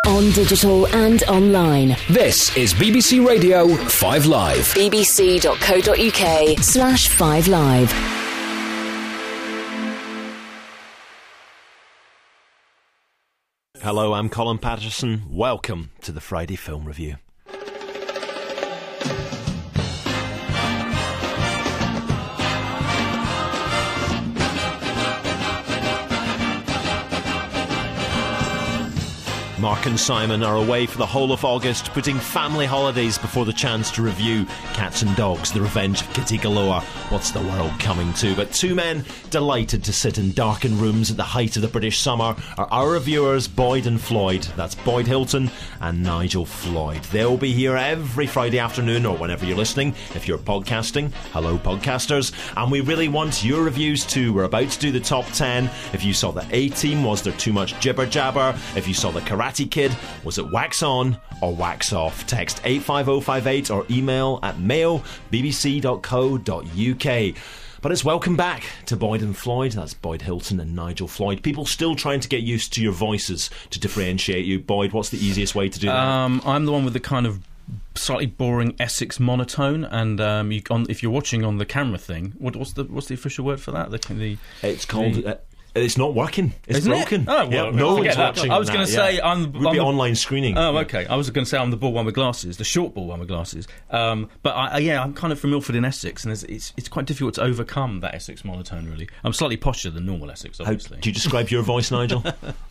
On digital and online. This is BBC Radio 5 Live. bbc.co.uk/5 Live. Hello, I'm Colin Patterson. Welcome to the Friday Film Review. Mark and Simon are away for the whole of August, putting family holidays before the chance to review Cats and Dogs, The Revenge of Kitty Galore. What's the world coming to? But two men delighted to sit in darkened rooms at the height of the British summer are our reviewers, Boyd and Floyd. That's Boyd Hilton and Nigel Floyd. They'll be here every Friday afternoon or whenever you're listening. If you're podcasting, hello podcasters. And we really want your reviews too. We're about to do the top 10. If you saw the A-Team, was there too much jibber jabber? If you saw the Karate Kid, was it wax on or wax off? Text 85058 or email at mail@bbc.co.uk. But it's welcome back to Boyd and Floyd. That's Boyd Hilton and Nigel Floyd. People still trying to get used to your voices to differentiate you. Boyd, what's the easiest way to do that? I'm the one with the kind of slightly boring Essex monotone, and if you're watching on the camera thing, what's the official word for that? It's called... It's not working. It's Isn't broken. It? Oh, well, yeah, no one's watching. I was going to say I'm would be online screening. Oh, okay. I was going to say I'm the bald one with glasses, the short bald one with glasses. But I'm kind of from Ilford in Essex, and it's quite difficult to overcome that Essex monotone. Really, I'm slightly posher than normal Essex. Obviously. How do you describe your voice, Nigel?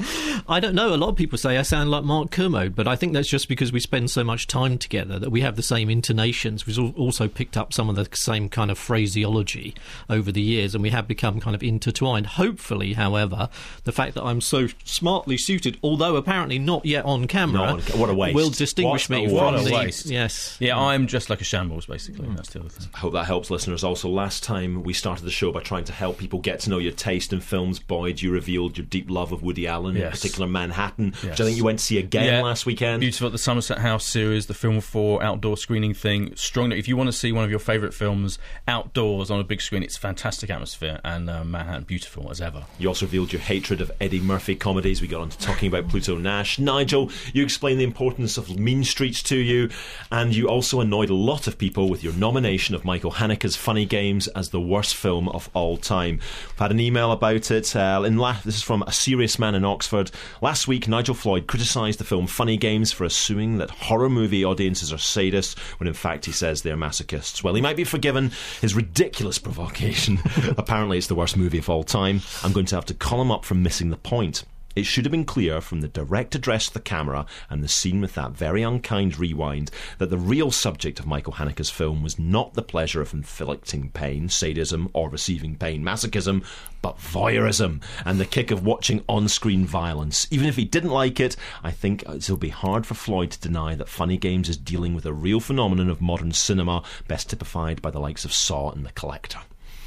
I don't know. A lot of people say I sound like Mark Kermode, but I think that's just because we spend so much time together that we have the same intonations. We've also picked up some of the same kind of phraseology over the years, and we have become kind of intertwined. Hopefully, however, the fact that I'm so smartly suited, although apparently not yet on camera, what a waste. will distinguish me what from a the... waste. Yes. Yeah, I'm just like a shambles, basically. That's the other thing. I hope that helps listeners. Also, last time we started the show by trying to help people get to know your taste in films. Boyd, you revealed your deep love of Woody Allen, in particular Manhattan, which I think you went to see again last weekend. Beautiful at the Somerset House series, the Film 4 outdoor screening thing. Strongly, if you want to see one of your favourite films outdoors on a big screen, it's fantastic atmosphere, and Manhattan, beautiful as ever. You also revealed your hatred of Eddie Murphy comedies. We got on to talking about Pluto Nash. Nigel, you explained the importance of Mean Streets to you, and you also annoyed a lot of people with your nomination of Michael Haneke's Funny Games as the worst film of all time. We've had an email about it. This is from a serious man in Oxford. Last week, Nigel Floyd criticised the film Funny Games for assuming that horror movie audiences are sadists, when in fact he says they're masochists. Well, he might be forgiven his ridiculous provocation. Apparently it's the worst movie of all time. I'm going to have to call him up from missing the point. It should have been clear from the direct address to the camera and the scene with that very unkind rewind that the real subject of Michael Haneke's film was not the pleasure of inflicting pain, sadism, or receiving pain, masochism, but voyeurism and the kick of watching on-screen violence. Even if he didn't like it, I think it'll be hard for Floyd to deny that Funny Games is dealing with a real phenomenon of modern cinema, best typified by the likes of Saw and The Collector.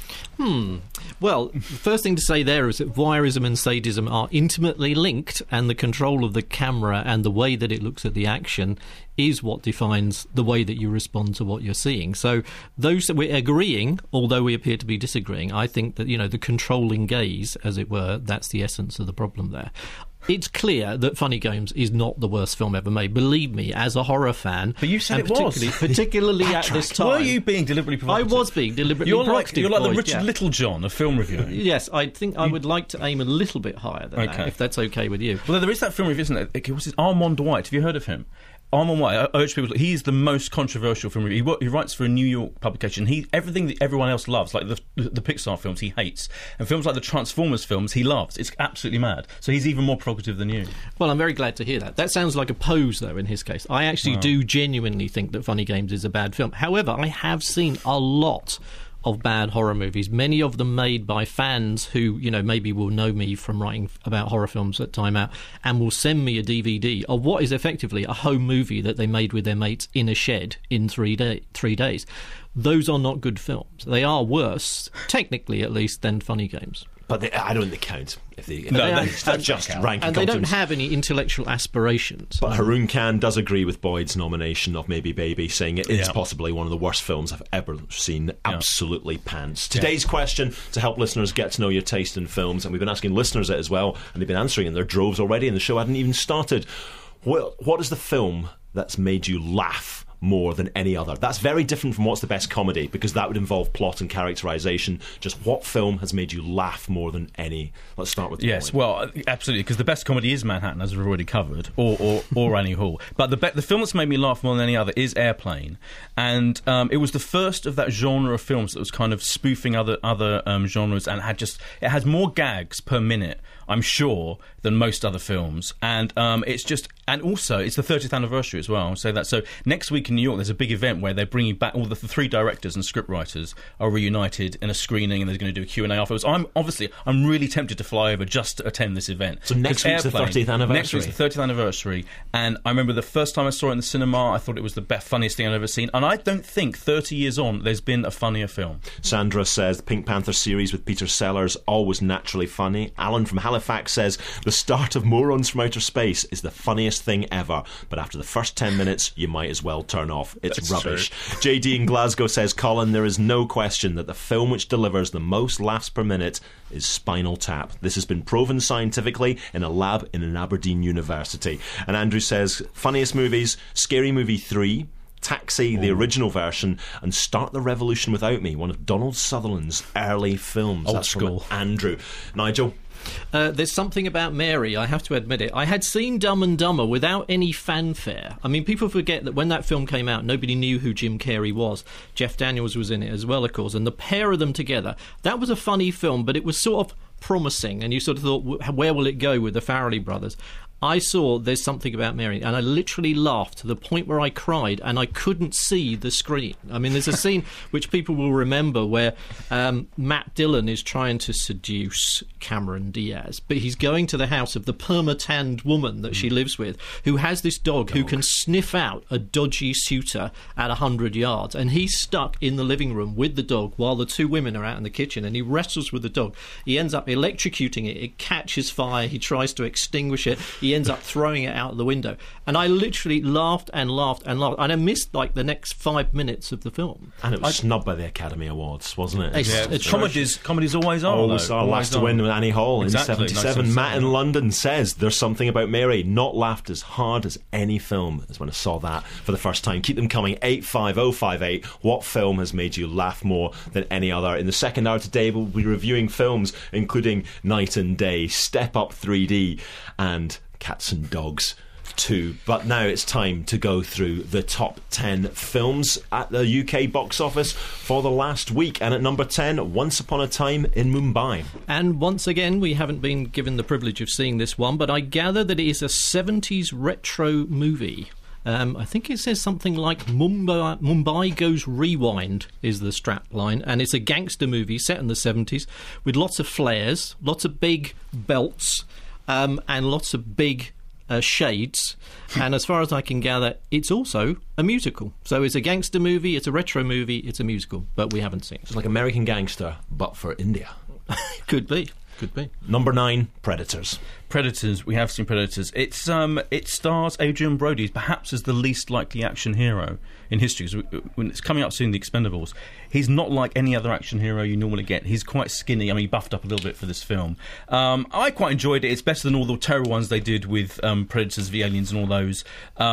Well, the first thing to say there is that voyeurism and sadism are intimately linked, and the control of the camera and the way that it looks at the action is what defines the way that you respond to what you're seeing. So those that we're agreeing, although we appear to be disagreeing, I think that, the controlling gaze, as it were, that's the essence of the problem there. It's clear that Funny Games is not the worst film ever made. Believe me, as a horror fan... But you said it was. Particularly at this time. Were you being deliberately provocative? I was being deliberately provocative. You're like the Richard Littlejohn of film reviewing. Yes, I think I would like to aim a little bit higher than that, if that's okay with you. Well, there is that film review, isn't it? What's his Armand White. Have you heard of him? Armand White, I urge people, he's the most controversial film reviewer. He writes for a New York publication. Everything that everyone else loves, like the Pixar films, he hates. And films like the Transformers films, he loves. It's absolutely mad. So he's even more provocative than you. Well, I'm very glad to hear that. That sounds like a pose, though, in his case. I actually do genuinely think that Funny Games is a bad film. However, I have seen a lot of bad horror movies, many of them made by fans who, maybe will know me from writing about horror films at Time Out and will send me a DVD of what is effectively a home movie that they made with their mates in a shed in 3 days. Those are not good films. They are worse, technically at least, than Funny Games. But I don't think they count. That's just rank and they don't have any intellectual aspirations. But Haroon Khan does agree with Boyd's nomination of Maybe Baby, saying it is possibly one of the worst films I've ever seen. Absolutely pants. Today's question, to help listeners get to know your taste in films, and we've been asking listeners it as well, and they've been answering in their droves already, and the show hadn't even started. What is the film that's made you laugh more than any other? That's very different from what's the best comedy, because that would involve plot and characterization. Just what film has made you laugh more than any? Let's start with Yes, well, absolutely, because the best comedy is Manhattan, as we've already covered, or Annie Hall. But the film that's made me laugh more than any other is Airplane, and it was the first of that genre of films that was kind of spoofing other genres, and it has more gags per minute, I'm sure, than most other films, and also it's the 30th anniversary as well. I'll say that. So next week in New York, there's a big event where they're bringing back all the three directors and scriptwriters are reunited in a screening, and they're going to do a Q&A afterwards. I'm really tempted to fly over just to attend this event. So next week's the 30th anniversary. Next week's the 30th anniversary, and I remember the first time I saw it in the cinema, I thought it was the funniest thing I'd ever seen, and I don't think 30 years on there's been a funnier film. Sandra says the Pink Panther series with Peter Sellers, always naturally funny. Alan from Halifax says the start of Morons from Outer Space is the funniest thing ever, but after the first 10 minutes you might as well turn off. It's That's rubbish. True. JD in Glasgow says, Colin, there is no question that the film which delivers the most laughs per minute is Spinal Tap. This has been proven scientifically in a lab in an Aberdeen university. And Andrew says funniest movies, Scary Movie 3, Taxi, the original version, and Start the Revolution Without Me, one of Donald Sutherland's early films. Old That's school. From Andrew. Nigel? There's something about Mary, I have to admit it. I had seen Dumb and Dumber without any fanfare. I mean, people forget that when that film came out, nobody knew who Jim Carrey was. Jeff Daniels was in it as well, of course, and the pair of them together, that was a funny film, but it was sort of promising, and you sort of thought, where will it go with the Farrelly brothers? I saw There's Something About Mary, and I literally laughed to the point where I cried, and I couldn't see the screen. I mean, there's a scene which people will remember where Matt Dillon is trying to seduce Cameron Diaz, but he's going to the house of the perma-tanned woman that she lives with, who has this dog who can sniff out a dodgy suitor at 100 yards, and he's stuck in the living room with the dog while the two women are out in the kitchen, and he wrestles with the dog. He ends up electrocuting it. It catches fire. He tries to extinguish it. He ends up throwing it out the window, and I literally laughed and laughed and laughed, and I missed like the next 5 minutes of the film. And it was snubbed by the Academy Awards, wasn't it? It's Comedies always are. Always are. Last to win with Annie Hall Exactly, in 77. Matt in London says There's Something About Mary, not laughed as hard as any film as when I saw that for the first time. Keep them coming. 85058. What film has made you laugh more than any other? In the second hour today, we'll be reviewing films including Night and Day, Step Up 3D, and Cats and Dogs 2. But now it's time to go through the top 10 films at the UK box office for the last week. And at number 10, Once Upon a Time in Mumbai. And once again, we haven't been given the privilege of seeing this one, but I gather that it is a 70s retro movie. I think it says something like Mumbai Goes Rewind is the strap line, and it's a gangster movie set in the 70s with lots of flares, lots of big belts, and lots of big shades. And as far as I can gather, it's also a musical. So it's a gangster movie, it's a retro movie, it's a musical, but we haven't seen it. It's like American Gangster, but for India. Could be. Number 9, Predators. Predators, we have seen Predators. It stars Adrian Brody, perhaps as the least likely action hero in history. When it's coming up soon, The Expendables, he's not like any other action hero you normally get. He's quite skinny. I mean, he buffed up a little bit for this film. I quite enjoyed it. It's better than all the terrible ones they did with Predators v Aliens and all those.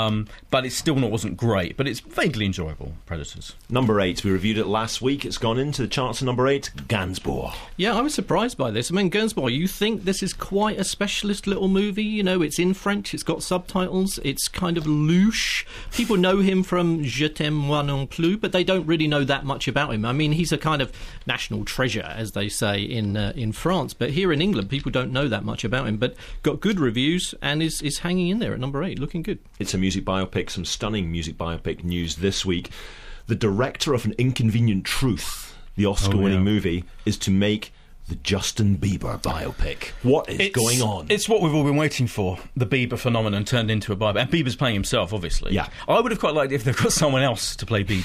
But it still wasn't great. But it's vaguely enjoyable, Predators. Number 8, we reviewed it last week. It's gone into the charts at number 8, Gainsbourg. Yeah, I was surprised by this. I mean, Gainsbourg, you think this is quite a specialist little movie, you know, it's in French, it's got subtitles, it's kind of louche. People know him from Je t'aime moi non plus, but they don't really know that much about him. I mean, he's a kind of national treasure, as they say in France, but here in England, people don't know that much about him, but got good reviews and is hanging in there at number 8, looking good. It's a music biopic, some stunning music biopic news this week. The director of An Inconvenient Truth, the Oscar-winning movie, is to make the Justin Bieber biopic. What is going on? It's what we've all been waiting for. The Bieber phenomenon turned into a biopic. And Bieber's playing himself, obviously. Yeah. I would have quite liked it if they've got someone else to play Bieber.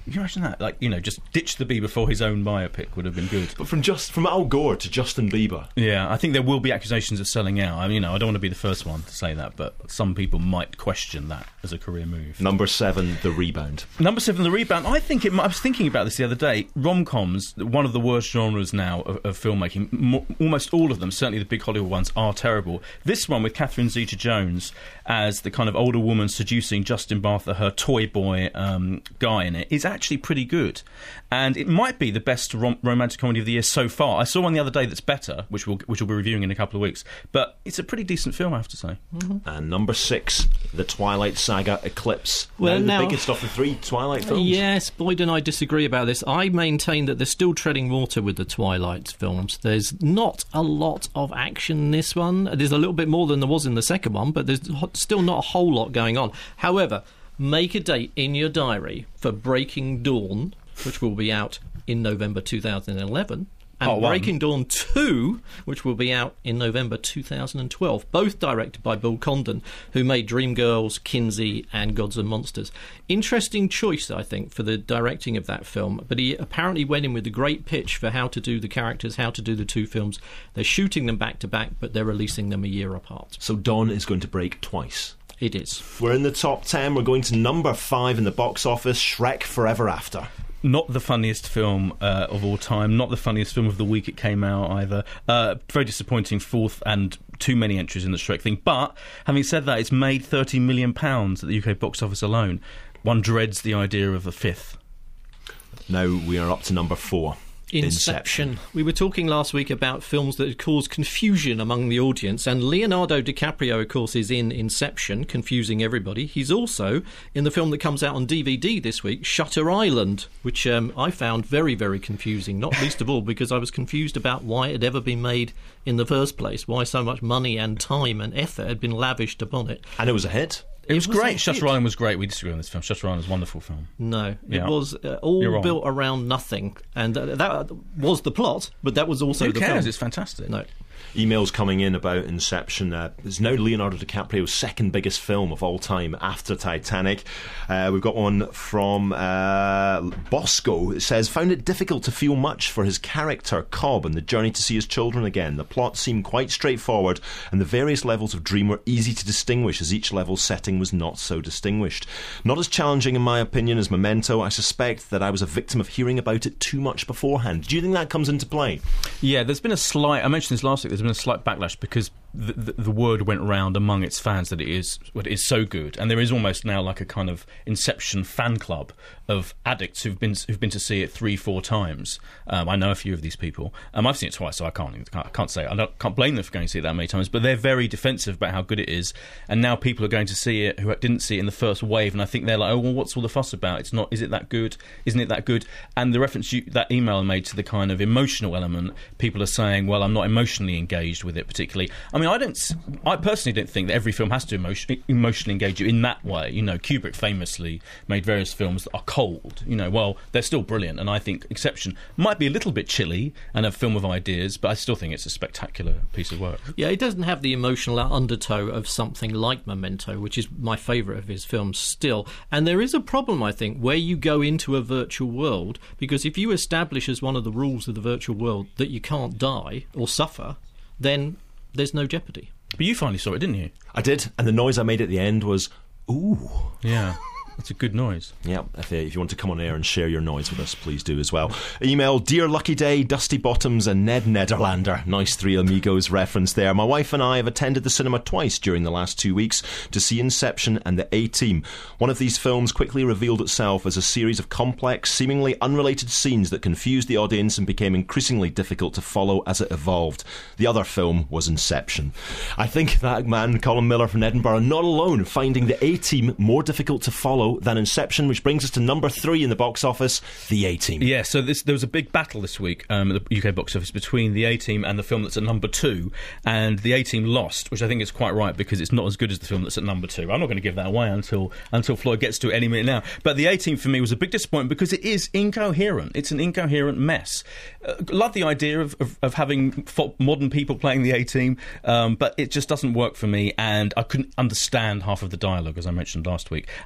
you imagine that? Like, just ditch the Bee before his own biopic would have been good. But from Al Gore to Justin Bieber. Yeah, I think there will be accusations of selling out. I mean, I don't want to be the first one to say that, but some people might question that as a career move. Number 7, The Rebound. Number 7, The Rebound. I was thinking about this the other day. Rom-coms, one of the worst genres now of filmmaking. Almost all of them, certainly the big Hollywood ones, are terrible. This one with Catherine Zeta-Jones as the kind of older woman seducing Justin Bartha, her toy boy guy in it, is actually pretty good. And it might be the best romantic comedy of the year so far. I saw one the other day that's better, which we'll be reviewing in a couple of weeks. But it's a pretty decent film, I have to say. Mm-hmm. And number 6, The Twilight Saga Eclipse. Well, now the biggest of the 3 Twilight films. Yes, Boyd and I disagree about this. I maintain that they're still treading water with the Twilight films. There's not a lot of action in this one. There's a little bit more than there was in the second one, but there's still not a whole lot going on. However, make a date in your diary for Breaking Dawn, which will be out in November 2011, and Breaking Dawn 2, which will be out in November 2012, both directed by Bill Condon, who made Dreamgirls, Kinsey and Gods and Monsters. Interesting choice, I think, for the directing of that film, but he apparently went in with a great pitch for how to do the characters, how to do the 2 films. They're shooting them back to back, but they're releasing them a year apart. So Dawn is going to break twice. It is. We're in the top 10. We're going to number 5 in the box office, Shrek Forever After. Not the funniest film of all time. Not the funniest film of the week it came out either. Very disappointing 4th and too many entries in the Shrek thing. But having said that, it's made £30 million at the UK box office alone. One dreads the idea of a 5th. Now we are up to number 4. Inception. We were talking last week about films that had caused confusion among the audience, and Leonardo DiCaprio, of course, is in Inception, confusing everybody. He's also in the film that comes out on DVD this week, Shutter Island, which I found very, very confusing, not least of all because I was confused about why it had ever been made in the first place, why so much money and time and effort had been lavished upon it. And it was a hit. It was great. Shutter Island was great. We disagree on this film. Shutter Island was a wonderful film. No, it was all built around nothing, and that was the plot, but that was also the film. Who cares? It's fantastic. No. Emails coming in about Inception. It's now Leonardo DiCaprio's second biggest film of all time after Titanic. We've got one from Bosco. It says, found it difficult to feel much for his character Cobb and the journey to see his children again. The plot seemed quite straightforward and the various levels of dream were easy to distinguish as each level's setting was not so distinguished. Not as challenging in my opinion as Memento. I suspect that I was a victim of hearing about it too much beforehand. Do you think that comes into play? Yeah, there's been a slight, I mentioned this last week, there's been a slight backlash because the word went round among its fans that it is so good, and there is almost now like a kind of Inception fan club of addicts who've been to see it 3-4 times. I know a few of these people. I've seen it twice, so I can't say can't blame them for going to see it that many times. But they're very defensive about how good it is, and now people are going to see it who didn't see it in the first wave, and I think they're like, oh well, what's all the fuss about? It's not. Is it that good? Isn't it that good? And the reference that email made to the kind of emotional element, people are saying, well, I'm not emotionally engaged with it particularly. I mean, I personally don't think that every film has to emotionally engage you in that way. You know, Kubrick famously made various films that are cold. You know, well, they're still brilliant, and I think Inception might be a little bit chilly and a film of ideas, but I still think it's a spectacular piece of work. Yeah, it doesn't have the emotional undertow of something like Memento, which is my favourite of his films still. And there is a problem, I think, where you go into a virtual world, because if you establish as one of the rules of the virtual world that you can't die or suffer, then there's no jeopardy. But you finally saw it, didn't you? I did, and the noise I made at the end was, ooh. Yeah. That's a good noise. Yeah, if you want to come on air and share your noise with us, please do as well. Email, Dear Lucky Day, Dusty Bottoms and Ned Nederlander. Nice Three Amigos reference there. My wife and I have attended the cinema twice during the last 2 weeks to see Inception and The A-Team. One of these films quickly revealed itself as a series of complex, seemingly unrelated scenes that confused the audience and became increasingly difficult to follow as it evolved. The other film was Inception. I think that man, Colin Miller from Edinburgh, not alone finding The A-Team more difficult to follow than Inception, which brings us to number 3 in the box office, The A-Team. Yeah, so there was a big battle this week at the UK box office between The A-Team and the film that's at number 2, and The A-Team lost, which I think is quite right because it's not as good as the film that's at number 2. I'm not going to give that away until Floyd gets to it any minute now. But The A-Team for me was a big disappointment because it is incoherent. It's an incoherent mess. Love the idea of having modern people playing The A-Team, but it just doesn't work for me, and I couldn't understand half of the dialogue, as I mentioned last week, and I think that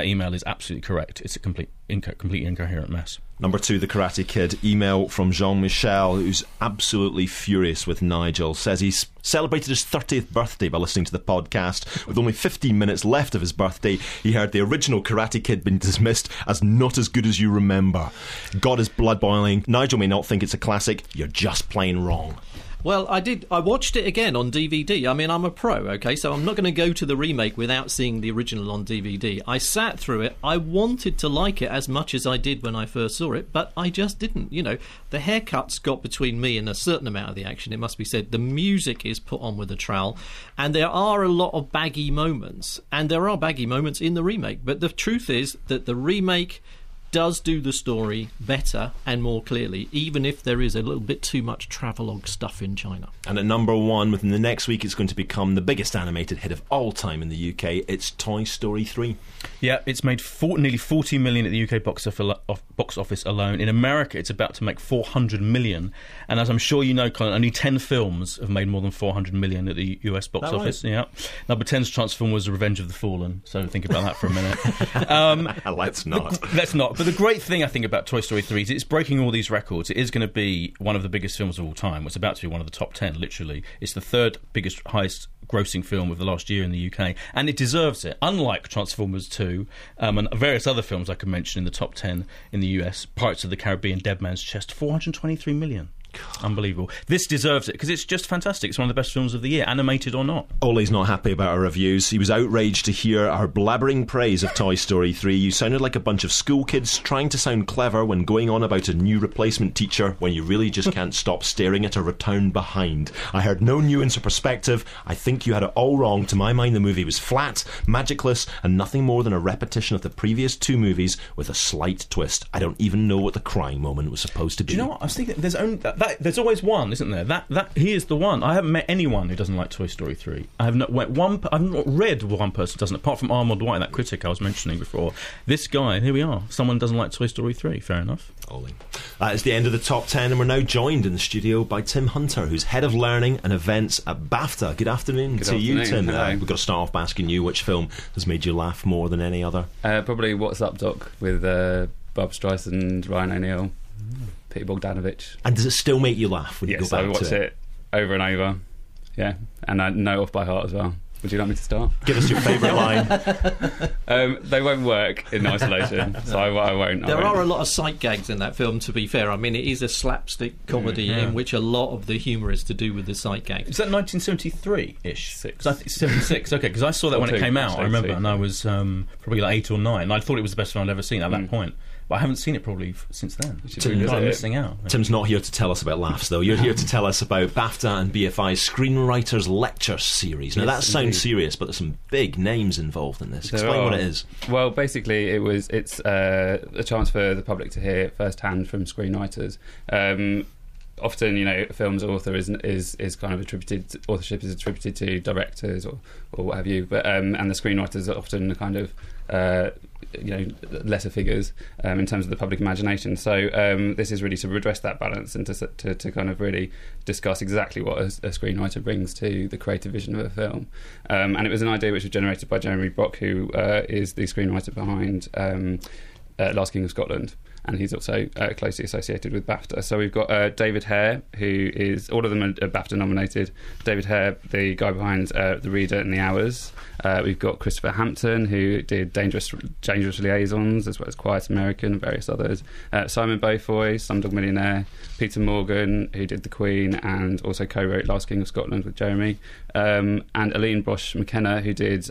email is absolutely correct. It's a completely incoherent mess. Number 2, The Karate Kid. Email from Jean-Michel, who's absolutely furious with Nigel. Says he's celebrated his 30th birthday by listening to the podcast. With only 15 minutes left of his birthday, he heard the original Karate Kid been dismissed as not as good as you remember. Got his blood boiling. Nigel may not think it's a classic. You're just plain wrong. Well, I watched it again on DVD. I mean, I'm a pro, okay, so I'm not going to go to the remake without seeing the original on DVD. I sat through it. I wanted to like it as much as I did when I first saw it, but I just didn't. You know, the haircuts got between me and a certain amount of the action, it must be said. The music is put on with a trowel, and there are a lot of baggy moments, and there are baggy moments in the remake, but the truth is that the remake does do the story better and more clearly, even if there is a little bit too much travelogue stuff in China. And at number 1, within the next week, it's going to become the biggest animated hit of all time in the UK. It's Toy Story 3. Yeah, it's made nearly 40 million at the UK box office alone. In America, it's about to make 400 million. And as I'm sure you know, Colin, only 10 films have made more than 400 million at the US box office. Right? Yeah. Number 10's Transformers: Revenge of the Fallen. So think about that for a minute. Let's not. Let's not. But the great thing, I think, about Toy Story 3 is it's breaking all these records. It is going to be one of the biggest films of all time. It's about to be one of the top 10, literally. It's the third biggest, highest grossing film of the last year in the UK, and it deserves it. Unlike Transformers 2 and various other films I could mention in the top 10 in the US, Pirates of the Caribbean, Dead Man's Chest, 423 million. Unbelievable. This deserves it because it's just fantastic. It's one of the best films of the year, animated or not. Ollie's not happy about our reviews. He was outraged to hear our blabbering praise of Toy Story 3. You sounded like a bunch of school kids trying to sound clever when going on about a new replacement teacher when you really just can't stop staring at a return behind. I heard no nuance or perspective. I think you had it all wrong. To my mind, the movie was flat, magicless, and nothing more than a repetition of the previous 2 movies with a slight twist. I don't even know what the crying moment was supposed to be. Do you know what? I was thinking there's always one, isn't there? That he is the one. I haven't met anyone who doesn't like Toy Story 3. I've not read one person who doesn't, apart from Armand White, that critic I was mentioning before. This guy, here we are. Someone doesn't like Toy Story 3. Fair enough. Ollie. That is the end of the top 10, and we're now joined in the studio by Tim Hunter, who's head of learning and events at BAFTA. Good afternoon to you, Tim. We've got to start off by asking you which film has made you laugh more than any other. Probably What's Up, Doc, with Bob Streisand, Ryan O'Neill, Peter Bogdanovich. And does it still make you laugh when you go back to it? Yes, I watch it over and over. Yeah, and I know off by heart as well. Would you like me to start? Give us your favourite line. They won't work in isolation, so I won't. There are a lot of sight gags in that film, to be fair. I mean, it is a slapstick comedy in which a lot of the humour is to do with the sight gags. Is that 1973-ish? 76, okay, because I saw that when it came out, I remember, and I was probably like 8 or 9, and I thought it was the best film I'd ever seen at that point. But I haven't seen it probably since then. I'm missing out. Tim's not here to tell us about laughs, though. You're here to tell us about BAFTA and BFI's Screenwriters Lecture Series. Now, that sounds serious, but there's some big names involved in this. Explain what it is. Well, basically, it's a chance for the public to hear firsthand from screenwriters. Often, you know, a film's author is kind of authorship is attributed to directors or what have you, but and the screenwriters are often kind of lesser figures in terms of the public imagination. So this is really to redress that balance and to kind of really discuss exactly what a screenwriter brings to the creative vision of a film. And it was an idea which was generated by Jeremy Brock, who is the screenwriter behind Last King of Scotland. And he's also closely associated with BAFTA. So we've got David Hare, who is, all of them are BAFTA nominated. David Hare, the guy behind The Reader and The Hours. We've got Christopher Hampton, who did Dangerous Liaisons, as well as Quiet American and various others. Simon Beaufoy, Slumdog Millionaire. Peter Morgan, who did The Queen and also co-wrote Last King of Scotland with Jeremy. And Aline Brosh McKenna, who did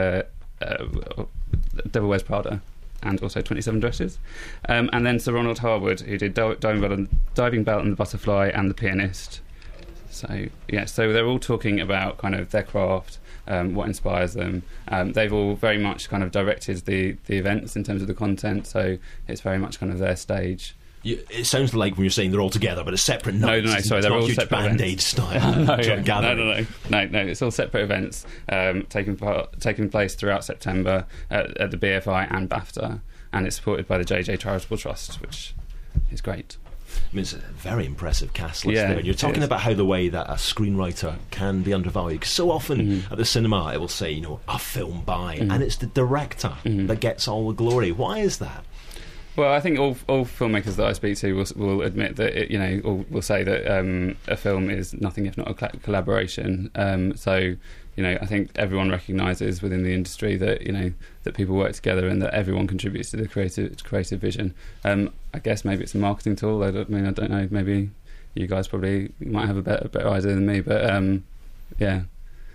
Devil Wears Prada and also 27 Dresses. And then Sir Ronald Harwood, who did Diving Bell and the Butterfly and The Pianist. So they're all talking about kind of their craft, what inspires them. They've all very much kind of directed the events in terms of the content, so it's very much kind of their stage. It sounds like when you're saying they're all together, but it's separate nights. No, sorry, they're all separate Band-Aid style. No, it's all separate events taking place throughout September at the BFI and BAFTA, and it's supported by the JJ Charitable Trust, which is great. I mean, it's a very impressive cast list Yeah, there. And you're it talking is. about how the way that a screenwriter can be undervalued. 'Cause so often at the cinema, it will say, a film by, and it's the director that gets all the glory. Why is that? Well, I think all filmmakers that I speak to will admit that or will say that a film is nothing if not a collaboration. So, I think everyone recognises within the industry that that people work together and that everyone contributes to the creative vision. I guess maybe it's a marketing tool. I don't know. Maybe you guys probably might have a better idea than me, but yeah.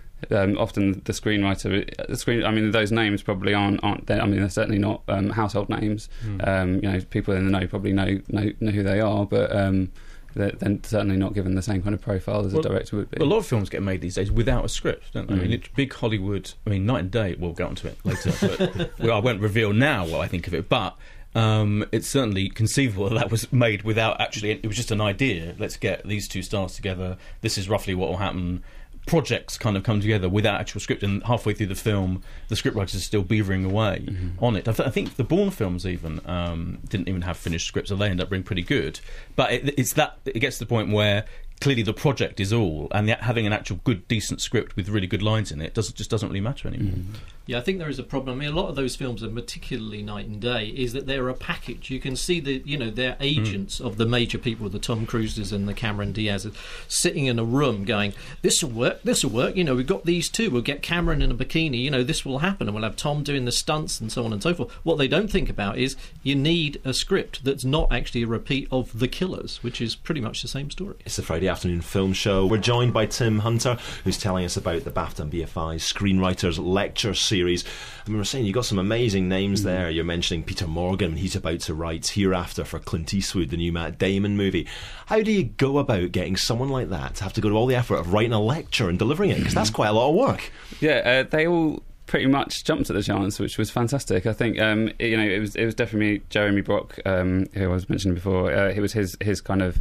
Often the screenwriter, I mean, those names probably aren't. I mean, they're certainly not household names. People in the know probably know who they are, but they're certainly not given the same kind of profile as a director would be. A lot of films get made these days without a script, don't they? I mean, it's big Hollywood. I mean, Night and Day. We'll get onto it later. But I won't reveal now what I think of it, but. It's certainly conceivable that was made without actually. It was just an idea. Let's get these two stars together. This is roughly what will happen. Projects kind of come together without actual script, and halfway through the film, the scriptwriters are still beavering away on it. I think the Bourne films even didn't even have finished scripts, so they end up being pretty good. But it gets to the point where clearly the project is all, and having an actual good, decent script with really good lines in it just doesn't really matter anymore. Yeah, I think there is a problem. I mean, a lot of those films, and particularly Night and Day, is that they're a package. You can see they're agents of the major people, the Tom Cruises and the Cameron Diazes, sitting in a room going, this will work, we've got these two, we'll get Cameron in a bikini, this will happen, and we'll have Tom doing the stunts and so on and so forth. What they don't think about is you need a script that's not actually a repeat of The Killers, which is pretty much the same story. It's the Friday afternoon film show. We're joined by Tim Hunter, who's telling us about the BAFTA and BFI Screenwriters Lecture Series. I mean, we're saying you've got some amazing names there. You're mentioning Peter Morgan, and he's about to write Hereafter for Clint Eastwood, the new Matt Damon movie. How do you go about getting someone like that to have to go to all the effort of writing a lecture and delivering it? Because that's quite a lot of work. Yeah, they all pretty much jumped at the chance, which was fantastic. I think it was definitely Jeremy Brock, who I was mentioning before. It was his kind of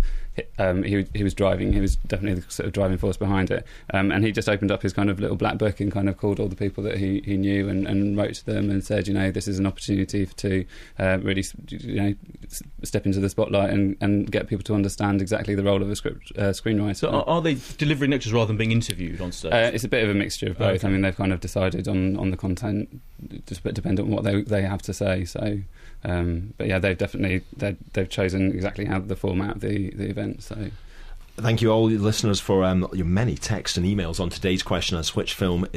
he was driving. He was definitely the sort of driving force behind it, and he just opened up his kind of little black book and kind of called all the people that he knew and wrote to them and said, this is an opportunity to really step into the spotlight and get people to understand exactly the role of a screenwriter. So are they delivering lectures rather than being interviewed on stage? It's a bit of a mixture of both. Okay. I mean, they've kind of decided on the content, just dependent on what they have to say. So, but yeah, they've chosen exactly how the format of the event. So. Thank you all, listeners, for your many texts and emails on today's question as which film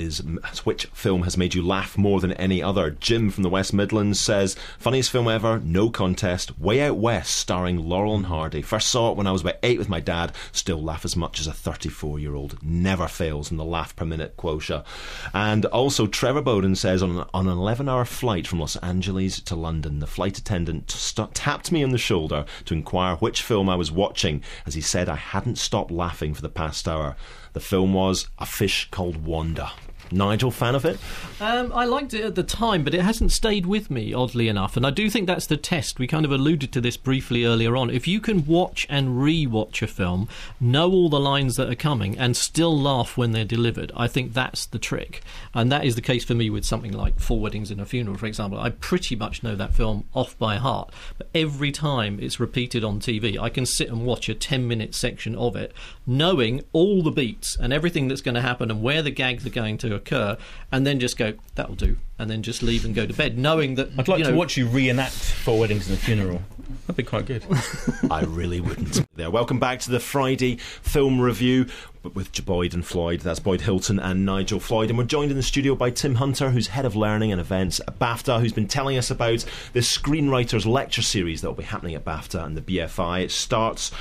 has made you laugh more than any other. Jim from the West Midlands says, funniest film ever, no contest, Way Out West, starring Laurel and Hardy. First saw it when I was about 8 with my dad, still laugh as much as a 34-year-old. Never fails in the laugh per minute quotient. And also Trevor Bowden says, on an 11-hour flight from Los Angeles to London, the flight attendant tapped me on the shoulder to inquire which film I was watching, as he said I hadn't stopped laughing for the past hour. The film was A Fish Called Wanda. Nigel, fan of it? I liked it at the time, but it hasn't stayed with me, oddly enough. And I do think that's the test. We kind of alluded to this briefly earlier on. If you can watch and re-watch a film, know all the lines that are coming, and still laugh when they're delivered, I think that's the trick. And that is the case for me with something like Four Weddings and a Funeral, for example. I pretty much know that film off by heart. But every time it's repeated on TV, I can sit and watch a 10-minute section of it, knowing all the beats and everything that's going to happen and where the gags are going to occur, and then just go, that'll do, and then just leave and go to bed, knowing that I'd like to watch you reenact Four Weddings and a Funeral. That'd be quite good. I really wouldn't. There. Welcome back to the Friday film review with Boyd and Floyd. That's Boyd Hilton and Nigel Floyd, and we're joined in the studio by Tim Hunter, who's head of learning and events at BAFTA, who's been telling us about this Screenwriters Lecture Series that will be happening at BAFTA and the BFI. It starts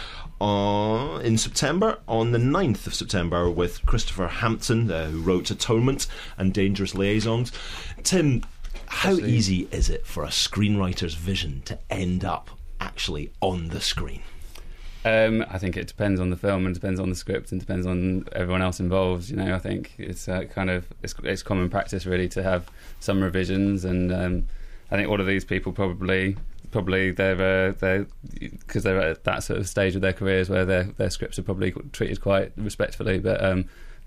in September, on the 9th of September, with Christopher Hampton, who wrote Atonement and Dangerous Liaisons. Tim, how easy is it for a screenwriter's vision to end up actually on the screen? I think it depends on the film and depends on the script and depends on everyone else involved. I think it's it's common practice really to have some revisions, and I think all of these people probably they're because they're at that sort of stage of their careers where their scripts are probably treated quite respectfully, but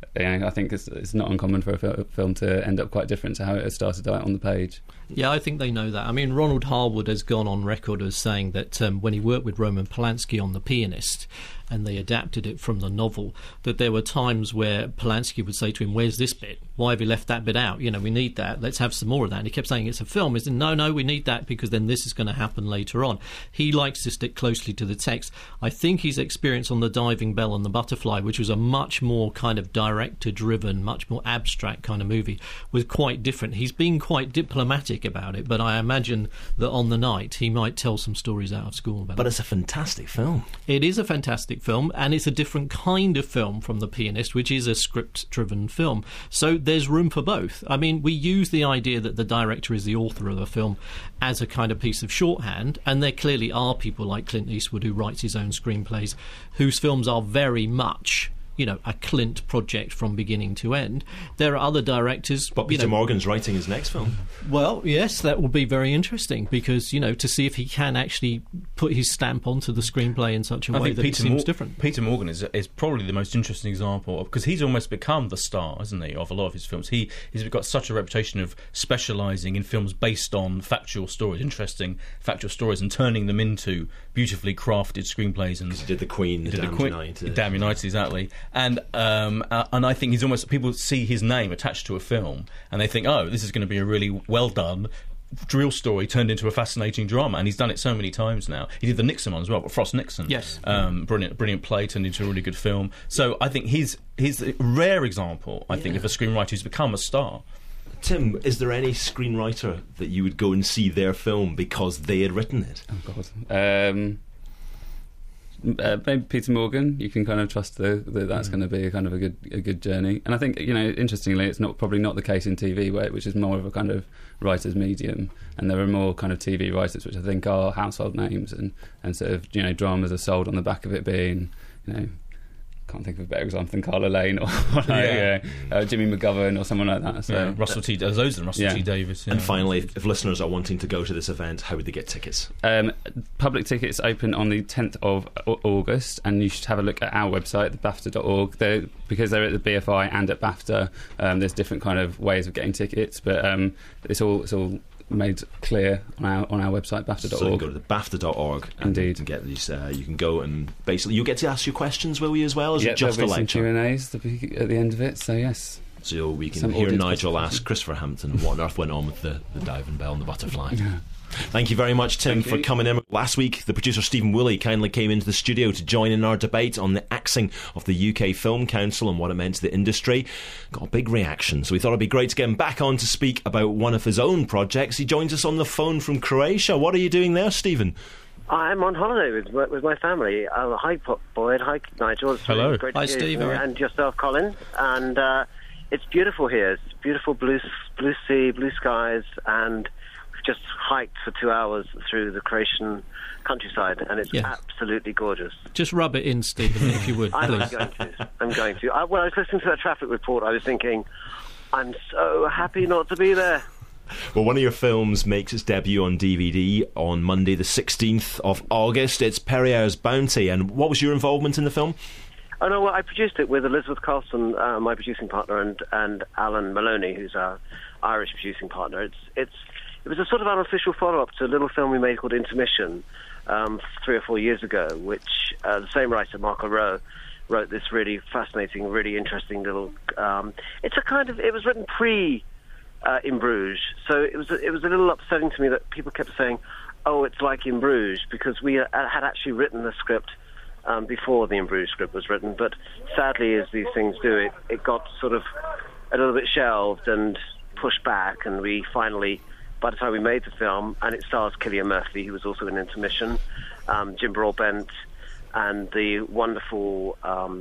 I think it's not uncommon for a film to end up quite different to how it started out on the page. Yeah, I think they know that. I mean, Ronald Harwood has gone on record as saying that when he worked with Roman Polanski on The Pianist, and they adapted it from the novel, that there were times where Polanski would say to him, "Where's this bit? Why have you left that bit out? You know, we need that. Let's have some more of that." And he kept saying, "It's a film." He said, no, we need that because then this is going to happen later on. He likes to stick closely to the text. I think his experience on The Diving Bell and The Butterfly, which was a much more kind of director-driven, much more abstract kind of movie, was quite different. He's been quite diplomatic about it, but I imagine that on the night he might tell some stories out of school about it. But it's a fantastic film. It is a fantastic film, and it's a different kind of film from The Pianist, which is a script-driven film. So there's room for both. I mean, we use the idea that the director is the author of a film as a kind of piece of shorthand, and there clearly are people like Clint Eastwood who writes his own screenplays, whose films are very much, you know, a Clint project from beginning to end. There are other directors... But Peter Morgan's writing his next film. Well, yes, that will be very interesting because, you know, to see if he can actually put his stamp onto the screenplay in such a way that it seems different. Peter Morgan is probably the most interesting example because he's almost become the star, isn't he, of a lot of his films. He's got such a reputation of specialising in films based on factual stories, interesting factual stories, and turning them into beautifully crafted screenplays. And he did The Queen, Damned United. Damned United, exactly. And I think he's almost... People see his name attached to a film and they think, oh, this is going to be a really well done real story turned into a fascinating drama, and he's done it so many times now. He did the Nixon one as well, but Frost Nixon. Yes. Brilliant play turned into a really good film. So I think he's a rare example, I think, of a screenwriter who's become a star. Tim, is there any screenwriter that you would go and see their film because they had written it? Oh, God. Maybe Peter Morgan. You can kind of trust that's going to be a kind of a good journey. And I think, you know, interestingly, it's probably not the case in TV, which is more of a kind of writer's medium. And there are more kind of TV writers which I think are household names and sort of, you know, dramas are sold on the back of it being, you know, can't think of a better example than Carla Lane or Jimmy McGovern or someone like that. So Russell T. Davies. And finally, if listeners are wanting to go to this event, how would they get tickets? Public tickets open on the 10th of August, and you should have a look at our website, BAFTA.org. Because they're at the BFI and at BAFTA, there's different kind of ways of getting tickets, but it's all made clear on our website, BAFTA.org. So you can go to the BAFTA.org and Indeed. you can get these. You can go and basically you get to ask your questions, will we, as well? Is it just a there'll be lecture? some Q&As at the end of it. So yes. So we can hear Nigel ask Christopher Hampton what on earth went on with the Diving Bell and the Butterfly. Yeah. Thank you very much, Tim, for coming in. Last week, the producer Stephen Woolley kindly came into the studio to join in our debate on the axing of the UK Film Council and what it meant to the industry. Got a big reaction, so we thought it'd be great to get him back on to speak about one of his own projects. He joins us on the phone from Croatia. What are you doing there, Stephen? I'm on holiday with my family. Hi, Boyd. Hi, Nigel. It's Hello. Really great Hi, to hear Steve. you and yourself, Colin. And it's beautiful here. It's beautiful blue sea, blue skies, and we've just hiked for 2 hours through the Croatian countryside, and it's absolutely gorgeous. Just rub it in, Stephen, if you would, I'm please. going to. When I was listening to that traffic report, I was thinking, I'm so happy not to be there. Well, one of your films makes its debut on DVD on Monday the 16th of August. It's Perrier's Bounty. And what was your involvement in the film? Oh, no, well, I produced it with Elizabeth Carlson, my producing partner, and Alan Maloney, who's our Irish producing partner. It was a sort of unofficial follow-up to a little film we made called Intermission 3 or 4 years ago, which the same writer, Marco Rowe, wrote this really fascinating, really interesting little... it was written in Bruges, so it was a little upsetting to me that people kept saying, "Oh, it's like In Bruges," because we had actually written the script before the In Bruges script was written. But sadly, as these things do, it got sort of a little bit shelved and pushed back, and we finally, by the time we made the film, and it stars Cillian Murphy, who was also in Intermission, Jim Broadbent, and the wonderful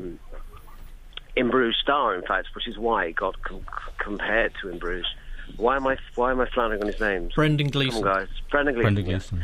In Bruges star, in fact, which is why it got compared to In Bruges. Why am I floundering on his names? Brendan Gleeson. Come on, guys. Brendan Gleeson. Brendan Gleeson.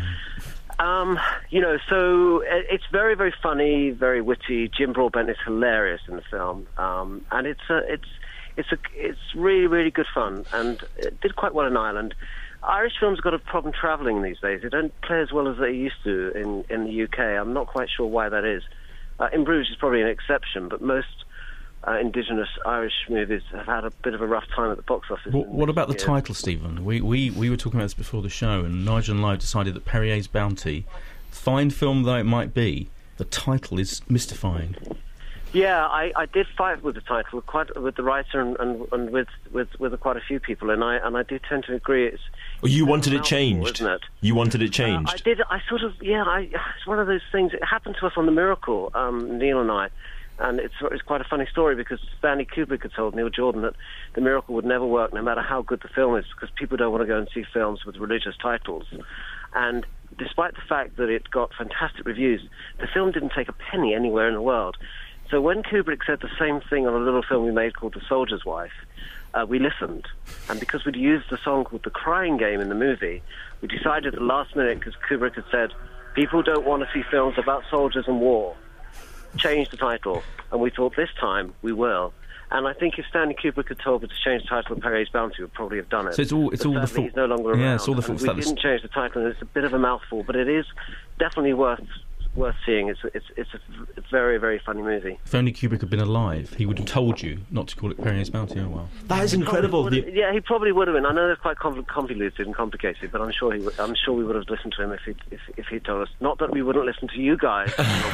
So it's very, very funny, very witty. Jim Broadbent is hilarious in the film, and it's really, really good fun, and it did quite well in Ireland. Irish films have got a problem travelling these days. They don't play as well as they used to in the UK. I'm not quite sure why that is. In Bruges is probably an exception, but most indigenous Irish movies have had a bit of a rough time at the box office. What about the years. title, Stephen? We were talking about this before the show, and Nigel and I decided that Perrier's Bounty, fine film though it might be, the title is mystifying. Yeah, I did fight with the title, with the writer and with quite a few people, and I did tend to agree. You wanted it changed, isn't it? You wanted it changed. I did. I sort of, it's one of those things. It happened to us on The Miracle, Neil and I, and it's quite a funny story because Stanley Kubrick had told Neil Jordan that The Miracle would never work no matter how good the film is, because people don't want to go and see films with religious titles. And despite the fact that it got fantastic reviews, the film didn't take a penny anywhere in the world. So when Kubrick said the same thing on a little film we made called The Soldier's Wife, we listened. And because we'd used the song called The Crying Game in the movie, we decided at the last minute, because Kubrick had said, people don't want to see films about soldiers and war. Change the title. And we thought, this time, we will. And I think if Stanley Kubrick had told me to change the title of Perrier's Bounty, we'd probably have done it. So it's all the fault. He's no longer around. Yeah, it's all the fault. We didn't change the title, and it's a bit of a mouthful, but it is definitely worth seeing. It's a very, very funny movie. If only Kubrick had been alive, he would have told you not to call it Perrier's Bounty. Oh well, that is incredible. Yeah, he probably would have been. I know it's quite convoluted and complicated, but I'm sure we would have listened to him if he'd told us. Not that we wouldn't listen to you guys.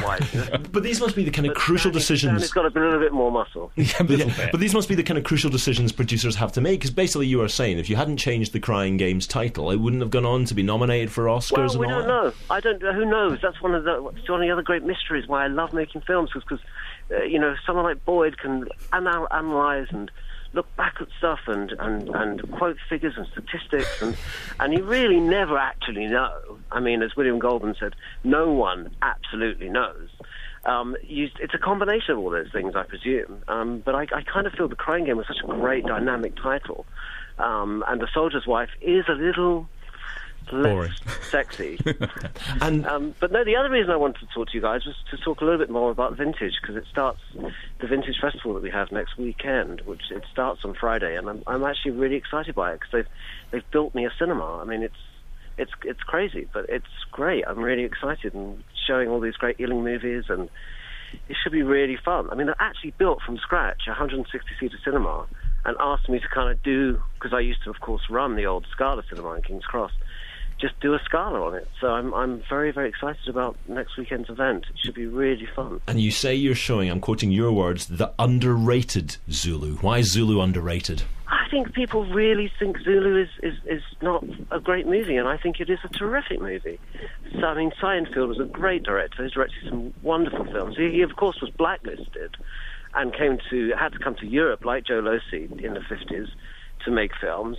But these must be the kind of crucial decisions. Stanley's got a little bit more muscle. But these must be the kind of crucial decisions producers have to make. Because basically, you are saying if you hadn't changed the Crying Game's title, it wouldn't have gone on to be nominated for Oscars. Well, we and all don't know. I don't. Who knows? That's one of the other great mysteries why I love making films, because someone like Boyd can analyse and look back at stuff and quote figures and statistics and you really never actually know. I mean, as William Goldman said, no one absolutely knows. It's a combination of all those things, I presume. But I kind of feel The Crying Game was such a great dynamic title, and The Soldier's Wife is a little less sexy. But no, the other reason I wanted to talk to you guys was to talk a little bit more about Vintage, because it starts the Vintage Festival that we have next weekend, which it starts on Friday, and I'm actually really excited by it because they've built me a cinema. I mean, it's crazy, but it's great. I'm really excited and showing all these great Ealing movies, and it should be really fun. I mean, they're actually built from scratch, a 160-seater cinema, and asked me to kind of do, because I used to, of course, run the old Scala cinema in King's Cross, just do a Scala on it. So I'm very, very excited about next weekend's event. It should be really fun. And you say you're showing, I'm quoting your words, the underrated Zulu. Why is Zulu underrated? I think people really think Zulu is not a great movie, and I think it is a terrific movie. So, I mean, Seinfeld was a great director. He's directed some wonderful films. He of course, was blacklisted and had to come to Europe, like Joe Losey in the 50s, to make films.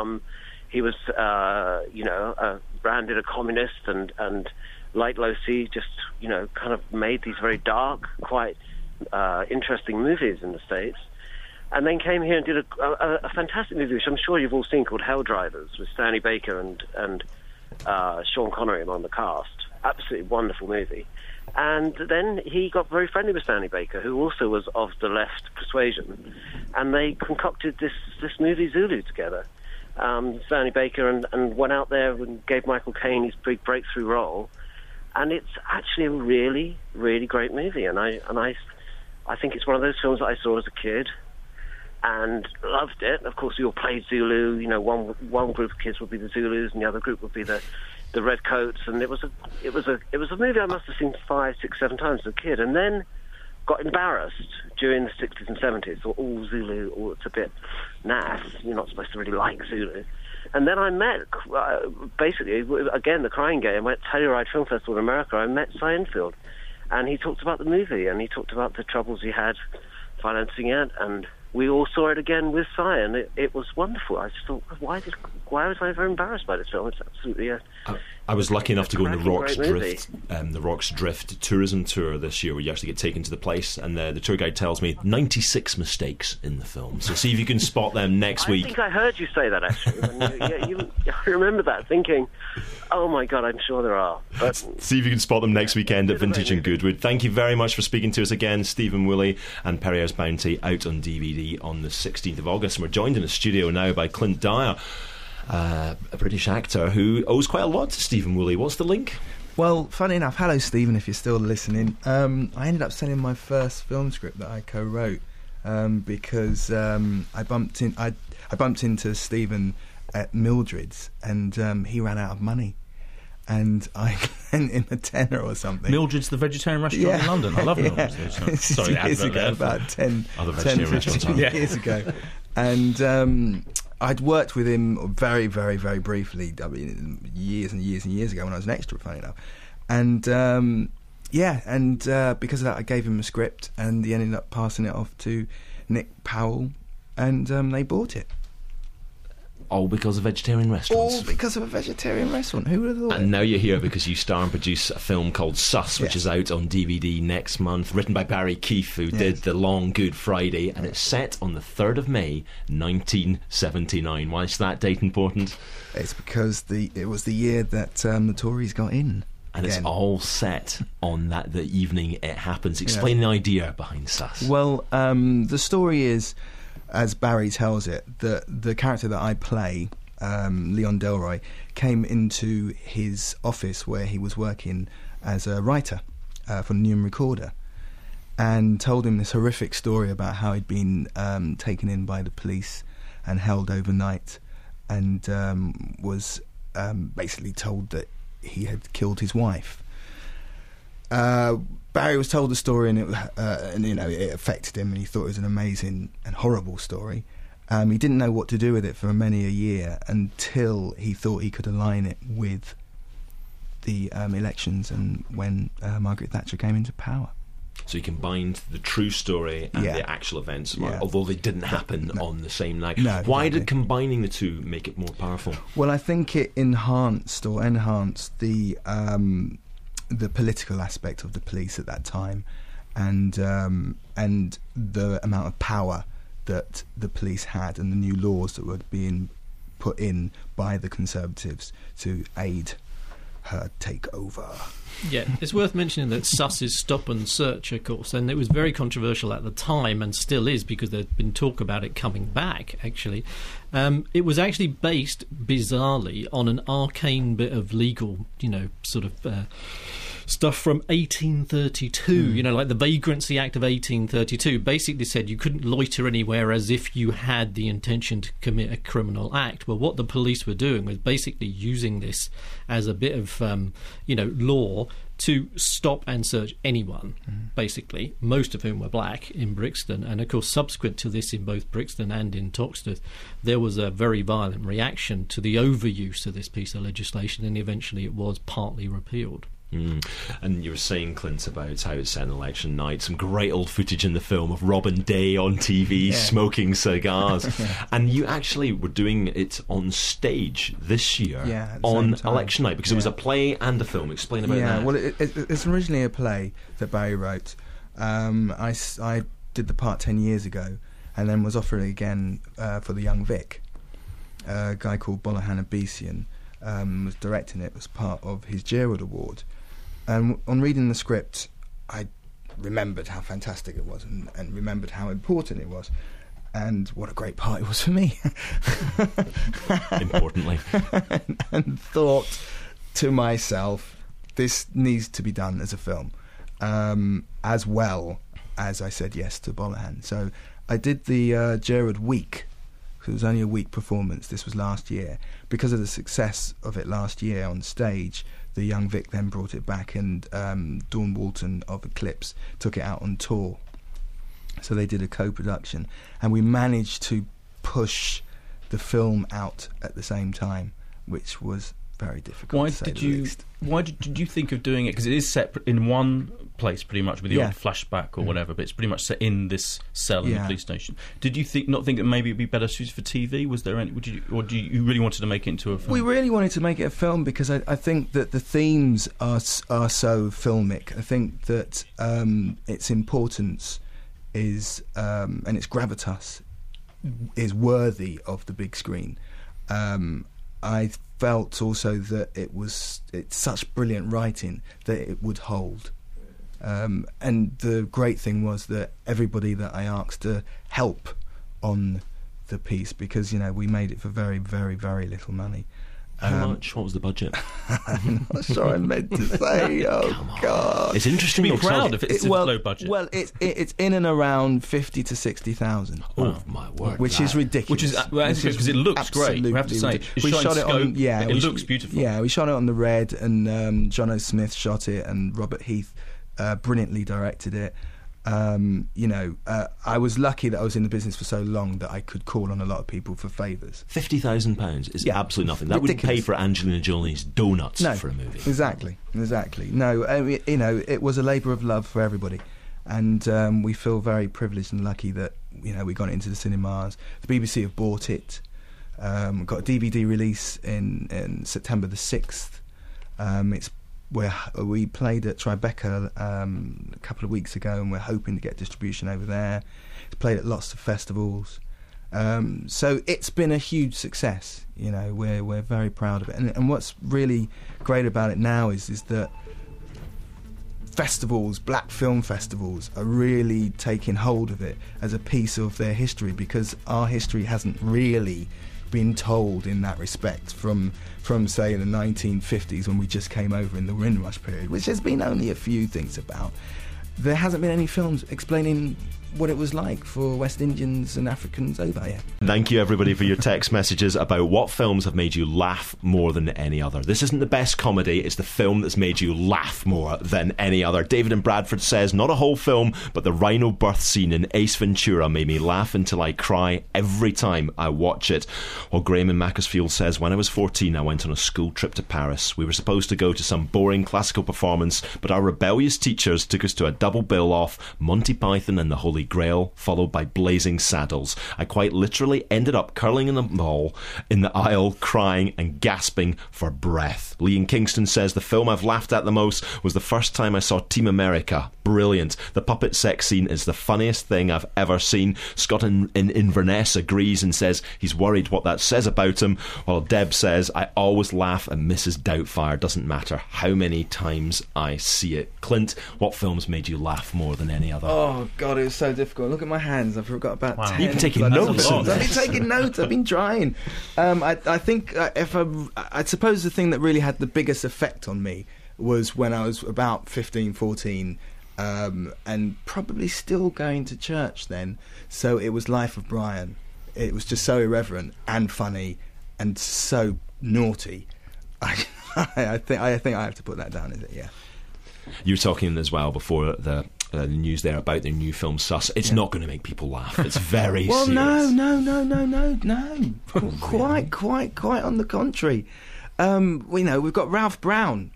He was, branded a communist, and like Losey, just, kind of made these very dark, quite interesting movies in the States. And then came here and did a fantastic movie, which I'm sure you've all seen, called Hell Drivers, with Stanley Baker and Sean Connery among the cast. Absolutely wonderful movie. And then he got very friendly with Stanley Baker, who also was of the left persuasion, and they concocted this movie Zulu together. Stanley Baker and went out there and gave Michael Caine his big breakthrough role, and it's actually a really, really great movie. And I think it's one of those films that I saw as a kid and loved it. Of course, we all played Zulu. One group of kids would be the Zulus, and the other group would be the Redcoats. And it was a movie I must have seen 5, 6, 7 times as a kid, and then got embarrassed during the 60s and 70s. Thought, Zulu, it's a bit naff. You're not supposed to really like Zulu. And then I met, basically, again, The Crying Game. at Telluride Film Festival in America. I met Seinfeld, and he talked about the movie, and he talked about the troubles he had financing it, and we all saw it again with Cy, and it was wonderful. I just thought, why was I ever embarrassed by this film? It's absolutely I was lucky enough to go on the Rocks Drift, Drift tourism tour this year, where you actually get taken to the place, and the tour guide tells me 96 mistakes in the film. So see if you can spot them next week. I think I heard you say that, actually. I remember that, thinking, oh my God, I'm sure there are. But see if you can spot them next weekend at Vintage in Goodwood. Thank you very much for speaking to us again, Stephen Woolley, and Perrier's Bounty out on DVD on the 16th of August. And we're joined in the studio now by Clint Dyer, a British actor who owes quite a lot to Stephen Woolley. What's the link? Well, funny enough, hello Stephen, if you're still listening. I ended up selling my first film script that I co-wrote because I bumped into Stephen at Mildred's, and he ran out of money. And I lent him a tenner or something. Mildred's, the vegetarian restaurant in London. I love Mildred's. Sorry, years ago, about 10 years ago. And I'd worked with him very, very, very briefly, years and years and years ago when I was an extra, funny enough. And because of that, I gave him a script, and he ended up passing it off to Nick Powell, and they bought it. All because of vegetarian restaurants. All because of a vegetarian restaurant. Who would have thought? And now you're here because you star and produce a film called Sus, which is out on DVD next month, written by Barry Keefe, who did The Long Good Friday, and it's set on the 3rd of May, 1979. Why is that date important? It's because it was the year that the Tories got in. And it's all set on the evening it happens. Explain the idea behind Sus. Well, the story is, as Barry tells it, the character that I play, Leon Delroy, came into his office where he was working as a writer for the Newnham Recorder, and told him this horrific story about how he'd been taken in by the police and held overnight, and was basically told that he had killed his wife. Barry was told the story, and it affected him, and he thought it was an amazing and horrible story. He didn't know what to do with it for many a year until he thought he could align it with the elections and when Margaret Thatcher came into power. So you combined the true story and the actual events, although they didn't happen on the same night. No, why did combining the two make it more powerful? Well, I think it enhanced the political aspect of the police at that time, and the amount of power that the police had, and the new laws that were being put in by the Conservatives to aid her takeover. Yeah, it's worth mentioning that Sus is stop and search, of course, and it was very controversial at the time, and still is, because there's been talk about it coming back, actually. It was actually based, bizarrely, on an arcane bit of legal, stuff from 1832, like the Vagrancy Act of 1832 basically said you couldn't loiter anywhere as if you had the intention to commit a criminal act. Well, what the police were doing was basically using this as a bit of, law to stop and search anyone, basically, most of whom were black in Brixton. And, of course, subsequent to this in both Brixton and in Toxteth, there was a very violent reaction to the overuse of this piece of legislation, and eventually it was partly repealed. And you were saying, Clint, about how it's set on election night. Some great old footage in the film of Robin Day on TV smoking cigars. And you actually were doing it on stage this year on election night, because it was a play and a film. Explain about that. Well, it's originally a play that Barry wrote. I did the part 10 years ago, and then was offered it again for the Young Vic. A guy called Bolohan Abesian was directing it as part of his Gerald Award. And on reading the script, I remembered how fantastic it was, and remembered how important it was, and what a great part it was for me. Importantly. and thought to myself, this needs to be done as a film, as well as I said yes to Bolohan. So I did the Gerard week. It was only a week performance. This was last year. Because of the success of it last year on stage, the Young Vic then brought it back, and Dawn Walton of Eclipse took it out on tour. So they did a co-production, and we managed to push the film out at the same time, which was very difficult. Why did you think of doing it? Because it is set in one place pretty much, with the odd flashback or whatever, but it's pretty much set in this cell in the police station. Did you not think that maybe it'd be better suited for TV? Was there any? Or do you really wanted to make it into a film? We really wanted to make it a film because I think that the themes are so filmic. I think that its importance is and its gravitas is worthy of the big screen. I felt also that it's such brilliant writing that it would hold. And the great thing was that everybody that I asked to help on the piece, because we made it for very, very, very little money, How much? What was the budget? I'm not sure I meant to say. Oh God! It's interesting. Be though, 'cause proud if it's low budget. Well, it's in and around 50 to 60,000. oh my word! Which is ridiculous. Which is because it looks great. We have to say, we shot it on. Yeah, it looks beautiful. Yeah, we shot it on the Red, and John O. Smith shot it, and Robert Heath brilliantly directed it. I was lucky that I was in the business for so long that I could call on a lot of people for favours. £50,000 is absolutely nothing. That Ridiculous. wouldn't pay for Angelina Jolie's donuts No, for a movie. Exactly. No, it was a labour of love for everybody, and we feel very privileged and lucky that we got it into the cinemas. The BBC have bought it. Got a DVD release in September the 6th. We played at Tribeca a couple of weeks ago, and we're hoping to get distribution over there. It's played at lots of festivals, so it's been a huge success. We're very proud of it, and what's really great about it now is that festivals, black film festivals, are really taking hold of it as a piece of their history, because our history hasn't really been told in that respect from say the 1950s, when we just came over in the Windrush period, which there's been only a few things about. There hasn't been any films explaining what it was like for West Indians and Africans over here. Thank you, everybody, for your text messages about what films have made you laugh more than any other. This isn't the best comedy, it's the film that's made you laugh more than any other. David in Bradford says, not a whole film, but the rhino birth scene in Ace Ventura made me laugh until I cry every time I watch it. While Graham in Macclesfield says, when I was 14, I went on a school trip to Paris. We were supposed to go to some boring classical performance, but our rebellious teachers took us to a double bill off Monty Python and the Holy Grail, followed by Blazing Saddles. I quite literally ended up curling in the ball in the aisle, crying and gasping for breath. Lee in Kingston says, the film I've laughed at the most was the first time I saw Team America. Brilliant. The puppet sex scene is the funniest thing I've ever seen. Scott in Inverness agrees and says he's worried what that says about him, while Deb says, I always laugh at Mrs. Doubtfire. Doesn't matter how many times I see it. Clint, what films made you laugh more than any other? Oh God, it was so difficult. Look at my hands. I've got about 10. You've been taking notes. I've been taking notes. I've been trying. I think I suppose the thing that really had the biggest effect on me was when I was about 15, 14, and probably still going to church then. So it was Life of Brian. It was just so irreverent and funny and so naughty. I think I have to put that down. Is it? Yeah. You were talking as well before the news there about their new film Sus. It's not going to make people laugh. It's very well, serious. No. Quite on the contrary. We've got Ralph Brown,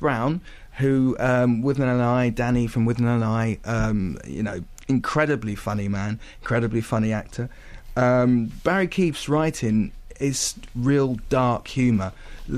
who Withnail and I, Danny from Withnail and I, incredibly funny man, incredibly funny actor. Barry Keith's writing is real dark humour.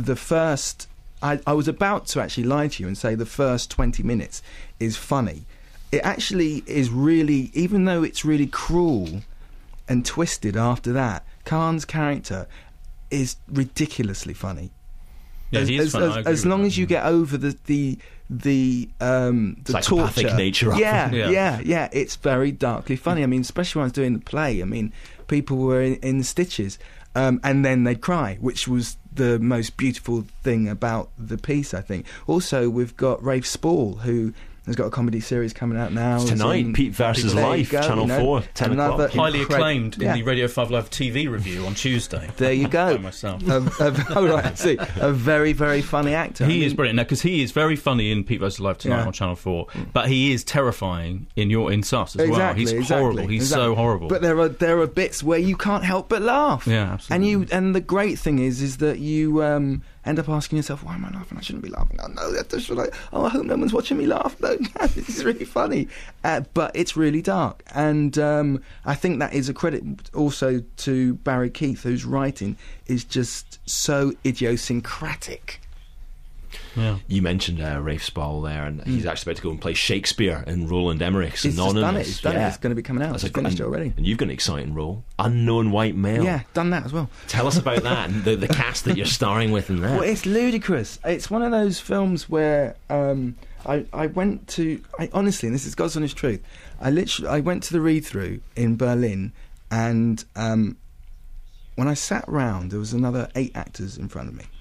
I was about to actually lie to you and say the first 20 minutes is funny. It actually is really, even though it's really cruel and twisted after that, Khan's character is ridiculously funny. Yeah, he is funny. As long as you get over the psychopathic torture nature of it. Yeah. Yeah, it's very darkly funny. I mean, especially when I was doing the play, I mean, people were in stitches, and then they'd cry, which was the most beautiful thing about the piece, I think. Also, we've got Rafe Spall, who has got a comedy series coming out now. It's tonight, Pete versus Life, Channel 4, 10 o'clock. Highly acclaimed in the Radio 5 Live TV review on Tuesday. There you go. By myself. A very, very funny actor. He is brilliant, because he is very funny in Pete versus Live tonight on Channel 4, but he is terrifying in Sus as well. He's horrible. He's so horrible. But there are bits where you can't help but laugh. Yeah, absolutely. And the great thing is that you end up asking yourself, why am I laughing? I shouldn't be laughing. Oh, no, that's just like, I hope no one's watching me laugh. No, this is really funny. But it's really dark. And I think that is a credit also to Barry Keith, whose writing is just so idiosyncratic. Yeah. You mentioned Rafe Spall there, and he's actually about to go and play Shakespeare in Roland Emmerich's Anonymous. He's done it. It's going to be coming out. It's finished already. And you've got an exciting role, unknown white male. Yeah, done that as well. Tell us about that and the cast that you're starring with in that. Well, it's ludicrous. It's one of those films where I went to. Honestly, and this is God's honest truth. I went to the read-through in Berlin, and when I sat round, there was another 8 actors in front of me.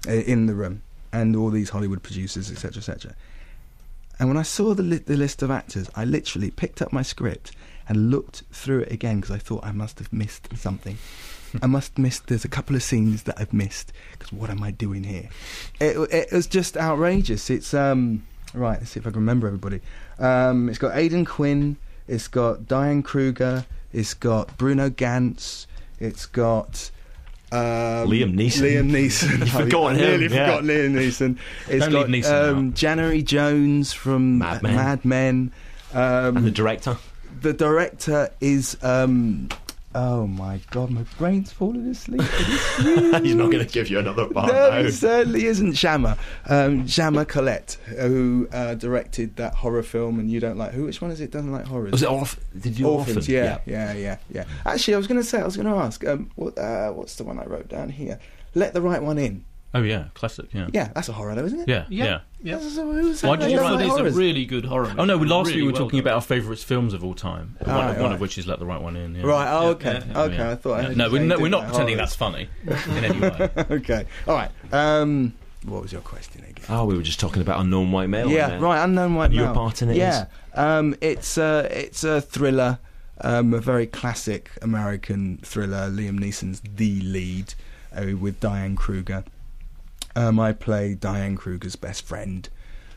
in the room, and all these Hollywood producers, etc., etc. And when I saw the list of actors, I literally picked up my script and looked through it again because I thought I must have missed something. There's a couple of scenes that I've missed, because what am I doing here? It was just outrageous. It's, right, let's see if I can remember everybody. It's got Aidan Quinn, it's got Diane Kruger, it's got Bruno Gantz, it's got... Liam Neeson. You've forgotten him. I nearly forgot Liam Neeson. It's Don't leave Neeson out. January Jones from Mad Men. And the director? The director is... oh my God, my brain's falling asleep. He's not going to give you another part. No, he certainly isn't. Jama Colette, who directed that horror film, and you don't like... Which one is it? Doesn't like horrors? Was it Did you Orphans? Yeah. Actually, I was going to ask, what's the one I wrote down here? Let the Right One In. Oh yeah, classic. Yeah. Yeah, that's a horror, though, isn't it? Yeah. Why did you write these? A really good horror movie. Oh no, last week we were well talking done. about our favourite films of all time. One of which is Let the Right One In. Yeah. Right. Oh, okay. Yeah. Okay. I thought. I heard No, you say you we're didn't not like pretending horrors. that's funny in any way. Okay. All right. What was your question again? Oh, we were just talking about Unknown White Male. Yeah. Right. Unknown White Male. Your part in it Yeah. It's a thriller. A very classic American thriller. Liam Neeson's the lead, with Diane Kruger. I play Diane Kruger's best friend,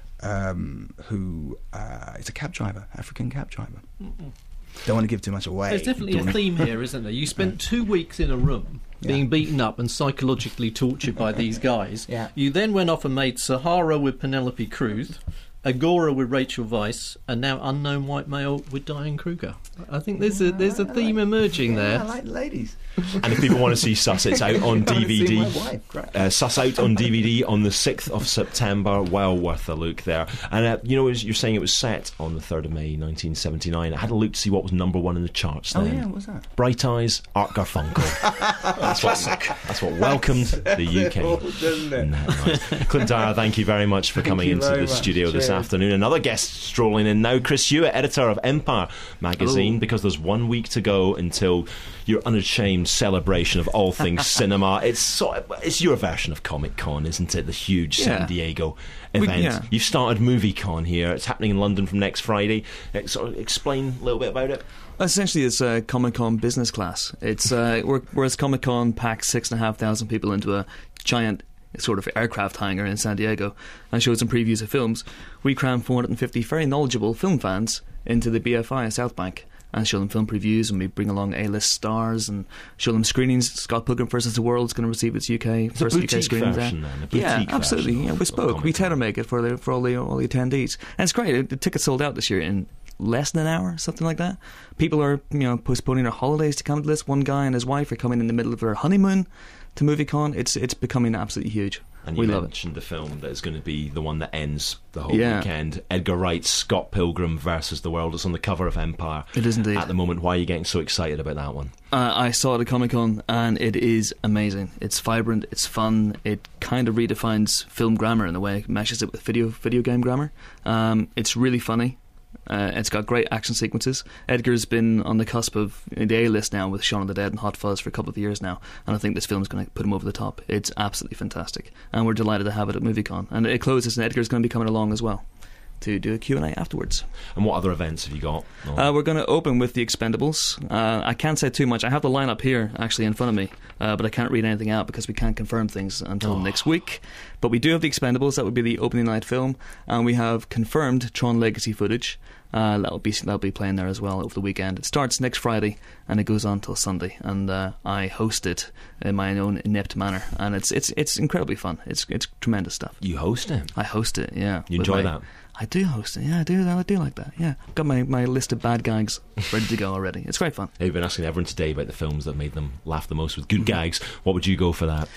who is a cab driver, African cab driver. Don't want to give too much away. There's definitely a theme here, isn't there? You spent 2 weeks in a room being beaten up and psychologically tortured by these guys. Yeah. You then went off and made Sahara with Penelope Cruz, Agora with Rachel Weisz, and now Unknown White Male with Diane Kruger. I think there's a theme emerging there. I like ladies. And if people want to see Sus, it's out on Go and see my DVD. wife. Great. Sus out on DVD on the 6th of September. Well worth a look there. And you're saying it was set on the 3rd of May 1979. I had a look to see what was number one in the charts then. Oh yeah, what was that? Bright Eyes, Art Garfunkel. That's what welcomed the UK. Doesn't it? Nice. Clint Dyer, thank you very much for coming you into very the much. studio this Cheers. afternoon. Another guest strolling in now, Chris Hewitt, editor of Empire magazine, because there's 1 week to go until your unashamed celebration of all things cinema. It's your version of Comic-Con, isn't it? The huge San Diego event. You've started MovieCon here. It's happening in London from next Friday. Sort of explain a little bit about it. Essentially, it's Comic-Con business class. It's whereas Comic-Con packs 6,500 people into a giant sort of aircraft hangar in San Diego and shows some previews of films, we cram 450 very knowledgeable film fans into the BFI at South Bank and show them film previews, and we bring along A-list stars and show them screenings. Scott Pilgrim vs. the World is going to receive its first UK screening there. Yeah, absolutely. Yeah, bespoke. We tailor-make it for all the attendees, and it's great. The tickets sold out this year in less than an hour, something like that. People are postponing their holidays to come to this. One guy and his wife are coming in the middle of their honeymoon to MovieCon. It's becoming absolutely huge. And we you love it. mentioned the film that is going to be the one that ends the whole weekend. Edgar Wright's Scott Pilgrim versus the World. It's on the cover of Empire. It is indeed. At the moment, why are you getting so excited about that one? I saw it at Comic-Con and it is amazing. It's vibrant, it's fun, it kind of redefines film grammar in a way. It meshes it with video game grammar. It's really funny. It's got great action sequences. Edgar's been on the cusp of the A-list now with Shaun of the Dead and Hot Fuzz for a couple of years now, and I think this film's going to put him over the top. It's absolutely fantastic, and we're delighted to have it at MovieCon. And it closes, and Edgar's going to be coming along as well to do a Q&A afterwards. And what other events have you got? We're going to open with The Expendables. I can't say too much. I have the lineup here actually in front of me, but I can't read anything out because we can't confirm things until next week. But we do have The Expendables. That would be the opening night film, and we have confirmed Tron Legacy footage. That'll be playing there as well over the weekend. It starts next Friday and it goes on till Sunday, and I host it in my own inept manner, and it's incredibly fun. It's tremendous stuff. You host it? I host it, yeah. You enjoy that? I do host it, yeah, I do like that, yeah. I've got my list of bad gags ready to go already. It's great fun. You've been asking everyone today about the films that made them laugh the most with good gags. What would you go for that?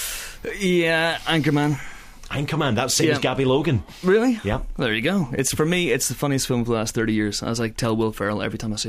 Yeah, Anchorman. Anchorman, that's same as Gabby Logan. Really? Yeah. There you go. For me, it's the funniest film of the last 30 years. As I tell Will Ferrell every time I see him.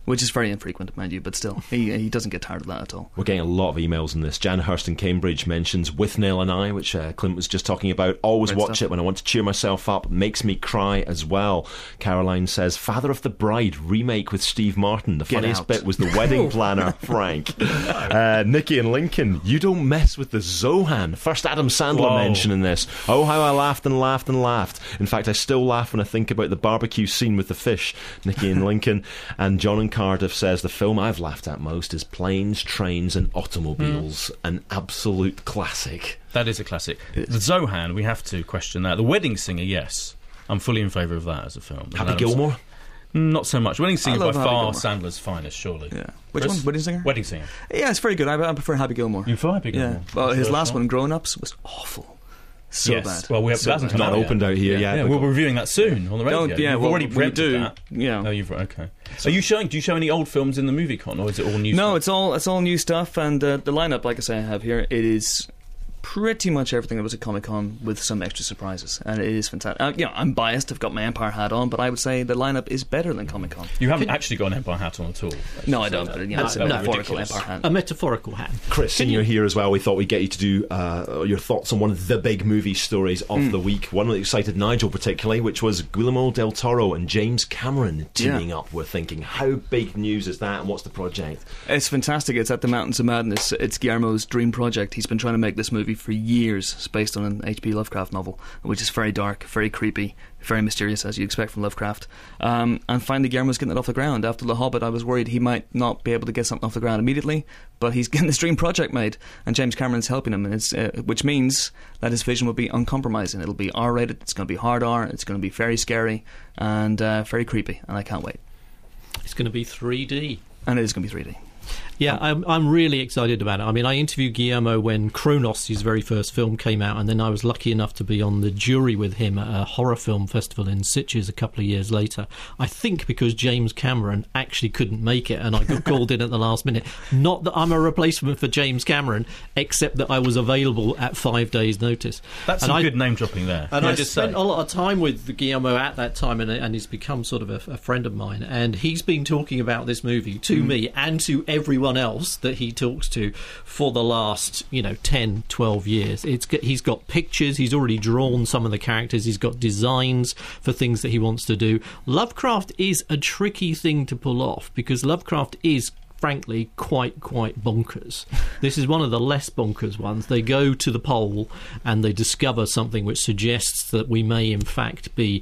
which is very infrequent, mind you, but still, he doesn't get tired of that at all. We're getting a lot of emails on this. Jan Hurst in Cambridge mentions Withnail and I, which Clint was just talking about. Always Great watch stuff. it when I want to cheer myself up. Makes me cry as well. Caroline says, Father of the Bride remake with Steve Martin. The Get funniest out. bit was the wedding planner, Frank. Nikki and Lincoln, you don't mess with the Zohan. First Adam Sandler Whoa. mentioning this. Oh, how I laughed and laughed and laughed. In fact, I still laugh when I think about the barbecue scene with the fish. Nikki and Lincoln. And John in Cardiff says, the film I've laughed at most is Planes, Trains and Automobiles. An absolute classic. That is a classic. The Zohan, we have to question that. The Wedding Singer, yes. I'm fully in favour of that as a film. Happy Adam Gilmore? Not so much. Wedding Singer by love Happy far Gilmore. Sandler's finest, surely. Yeah. Which Chris? one? Wedding Singer? Wedding Singer. Yeah, it's very good. I prefer Happy Gilmore. You prefer Happy Gilmore? Yeah. Well, his last First one, Grown Ups, was awful. So yes. bad. Well, So that hasn't bad. come Not out opened yet. out here Yeah. yet. We'll be reviewing that soon on the radio. Don't- yeah, You've well, already we preempted do. that. Yeah. Oh, you've okay. Do you show any old films in the MovieCon, or is it all new? No, stuff? it's all new stuff, and the lineup, like I say, I have here, it is pretty much everything that was at Comic-Con with some extra surprises, and it is fantastic. I'm biased, I've got my Empire hat on, but I would say the lineup is better than Comic-Con. You haven't actually got an Empire hat on at all. No, I don't, but it's a no, metaphorical ridiculous. Empire hat. A metaphorical hat. Chris, and you're here as well. We thought we'd get you to do your thoughts on one of the big movie stories of the week. One that excited Nigel particularly, which was Guillermo del Toro and James Cameron teaming up. We're thinking, how big news is that, and what's the project? It's fantastic. It's at the Mountains of Madness. It's Guillermo's dream project. He's been trying to make this movie for years. It's based on an H.P. Lovecraft novel, which is very dark, very creepy, very mysterious, as you expect from Lovecraft. And finally, Guillermo's getting it off the ground. After The Hobbit, I was worried he might not be able to get something off the ground immediately, but he's getting this dream project made, and James Cameron's helping him, and it's which means that his vision will be uncompromising. It'll be R-rated, it's going to be hard R, it's going to be very scary, and very creepy, and I can't wait. It's going to be 3D. And it is going to be 3D. Yeah, I'm really excited about it. I mean, I interviewed Guillermo when Kronos, his very first film, came out, and then I was lucky enough to be on the jury with him at a horror film festival in Sitges a couple of years later. I think because James Cameron actually couldn't make it, and I got called in at the last minute. Not that I'm a replacement for James Cameron, except that I was available at 5 days' notice. That's and some good name dropping there. And Can I just spent say? a lot of time with Guillermo at that time, and he's become sort of a friend of mine. And he's been talking about this movie to me and to everyone else that he talks to for the last 10, 12 years. He's got pictures, he's already drawn some of the characters, he's got designs for things that he wants to do. Lovecraft is a tricky thing to pull off, because Lovecraft is frankly quite bonkers. This is one of the less bonkers ones. They go to the pole and they discover something which suggests that we may in fact be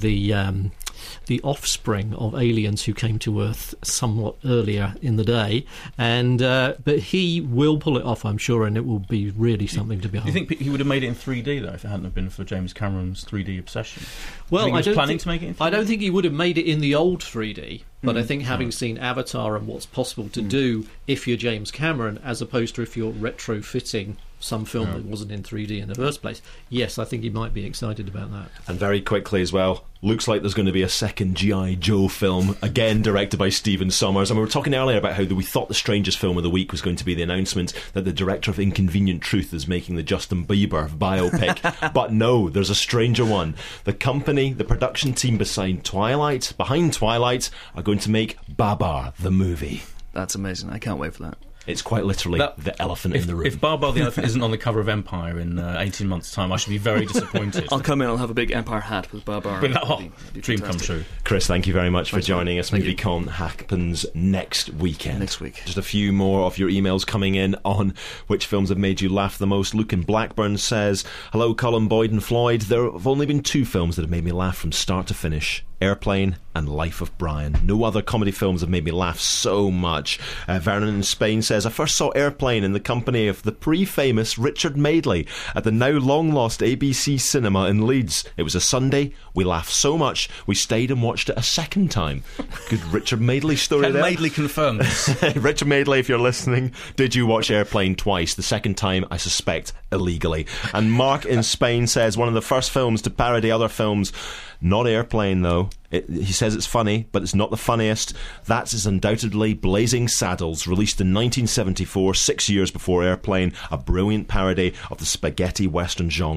the offspring of aliens who came to Earth somewhat earlier in the day, and but he will pull it off, I'm sure, and it will be really something to Do behold. you think he would have made it in 3D, though, if it hadn't have been for James Cameron's 3D obsession? Well, I don't planning think- to make it in 3D? I don't think he would have made it in the old 3D, but I think having seen Avatar and what's possible to do if you're James Cameron, as opposed to if you're retrofitting some film that wasn't in 3D in the first place, yes, I think he might be excited about that. And very quickly as well, looks like there's going to be a second G.I. Joe film, again directed by Stephen Sommers. And we were talking earlier about how we thought the strangest film of the week was going to be the announcement that the director of Inconvenient Truth is making the Justin Bieber biopic. But no, there's a stranger one. The company, the production team behind Twilight, are going to make Babar the movie. That's amazing. I can't wait for that. It's quite literally the elephant in the room. If Barbar the Elephant isn't on the cover of Empire in 18 months' time, I should be very disappointed. I'll come in, I'll have a big Empire hat with Barbar. But That'd be dream come fantastic. true. Chris, thank you very much for Thanks, joining us. Thank you. MovieCon happens next weekend. Next week. Just a few more of your emails coming in on which films have made you laugh the most. Luke in Blackburn says, hello, Colin, Boyd and Floyd. There have only been two films that have made me laugh from start to finish. Airplane and Life of Brian. No other comedy films have made me laugh so much. Vernon in Spain says, I first saw Airplane in the company of the pre-famous Richard Madeley at the now long-lost ABC Cinema in Leeds. It was a Sunday. We laughed so much, we stayed and watched it a second time. Good Richard Madeley story Can there. Madeley confirm this? Richard Madeley, if you're listening, did you watch Airplane twice? The second time, I suspect, illegally. And Mark in Spain says, one of the first films to parody other films. Not Airplane, though. He says it's funny, but it's not the funniest. That is undoubtedly Blazing Saddles, released in 1974, 6 years before Airplane, a brilliant parody of the spaghetti western genre.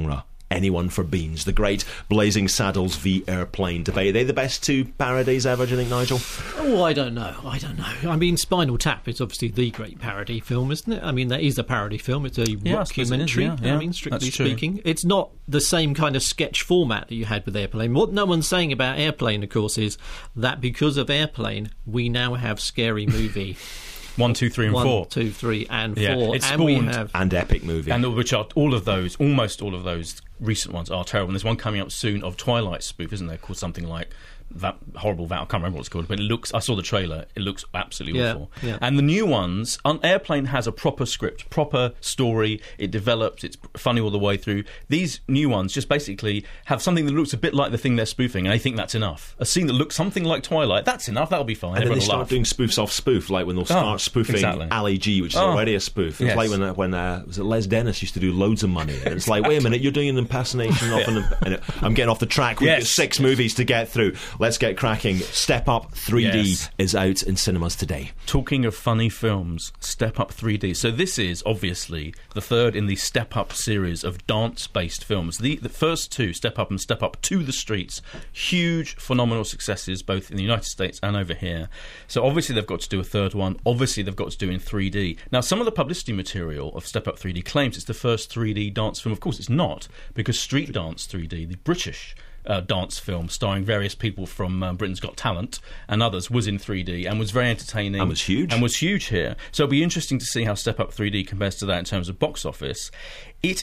Anyone for Beans, the great Blazing Saddles v Airplane debate. Are they the best two parodies ever, do you think, Nigel? Oh, I don't know. I mean, Spinal Tap is obviously the great parody film, isn't it? I mean, that is a parody film. It's a rockumentary, yeah. I mean, strictly That's true. speaking. It's not the same kind of sketch format that you had with Airplane. What no one's saying about Airplane, of course, is that because of Airplane, we now have Scary Movie 1, 2, 3, and 4. 1, 2, 3, and 4. Yeah, it's and we spawned- have... And Epic Movie. And which are almost all of those recent ones are terrible. And there's one coming up soon of Twilight spoof, isn't there? Called something like that horrible I can't remember what it's called, but it looks. I saw the trailer. It looks absolutely awful. Yeah. And the new ones, Airplane has a proper script, proper story. It develops. It's funny all the way through. These new ones just basically have something that looks a bit like the thing they're spoofing, and I think that's enough. A scene that looks something like Twilight. That's enough. That'll be fine. And then Everyone they will start laugh. doing spoofs off spoof, like when they'll start spoofing exactly. Ali G, which is already a spoof. It's Yes. like when was it Les Dennis used to do Loads of Money, and it's like, wait a minute, you're doing an impersonation of and I'm getting off the track. We've got 6 movies to get through. Let's get cracking. Step Up 3D is out in cinemas today. Talking of funny films, Step Up 3D. So this is obviously the third in the Step Up series of dance-based films. The first two, Step Up and Step Up to the Streets, huge, phenomenal successes both in the United States and over here. So obviously they've got to do a third one. Obviously they've got to do in 3D. Now, some of the publicity material of Step Up 3D claims it's the first 3D dance film. Of course it's not, because Street Dance 3D, the British dance film starring various people from Britain's Got Talent and others, was in 3D and was very entertaining And was huge here. So it'll be interesting to see how Step Up 3D compares to that in terms of box office. It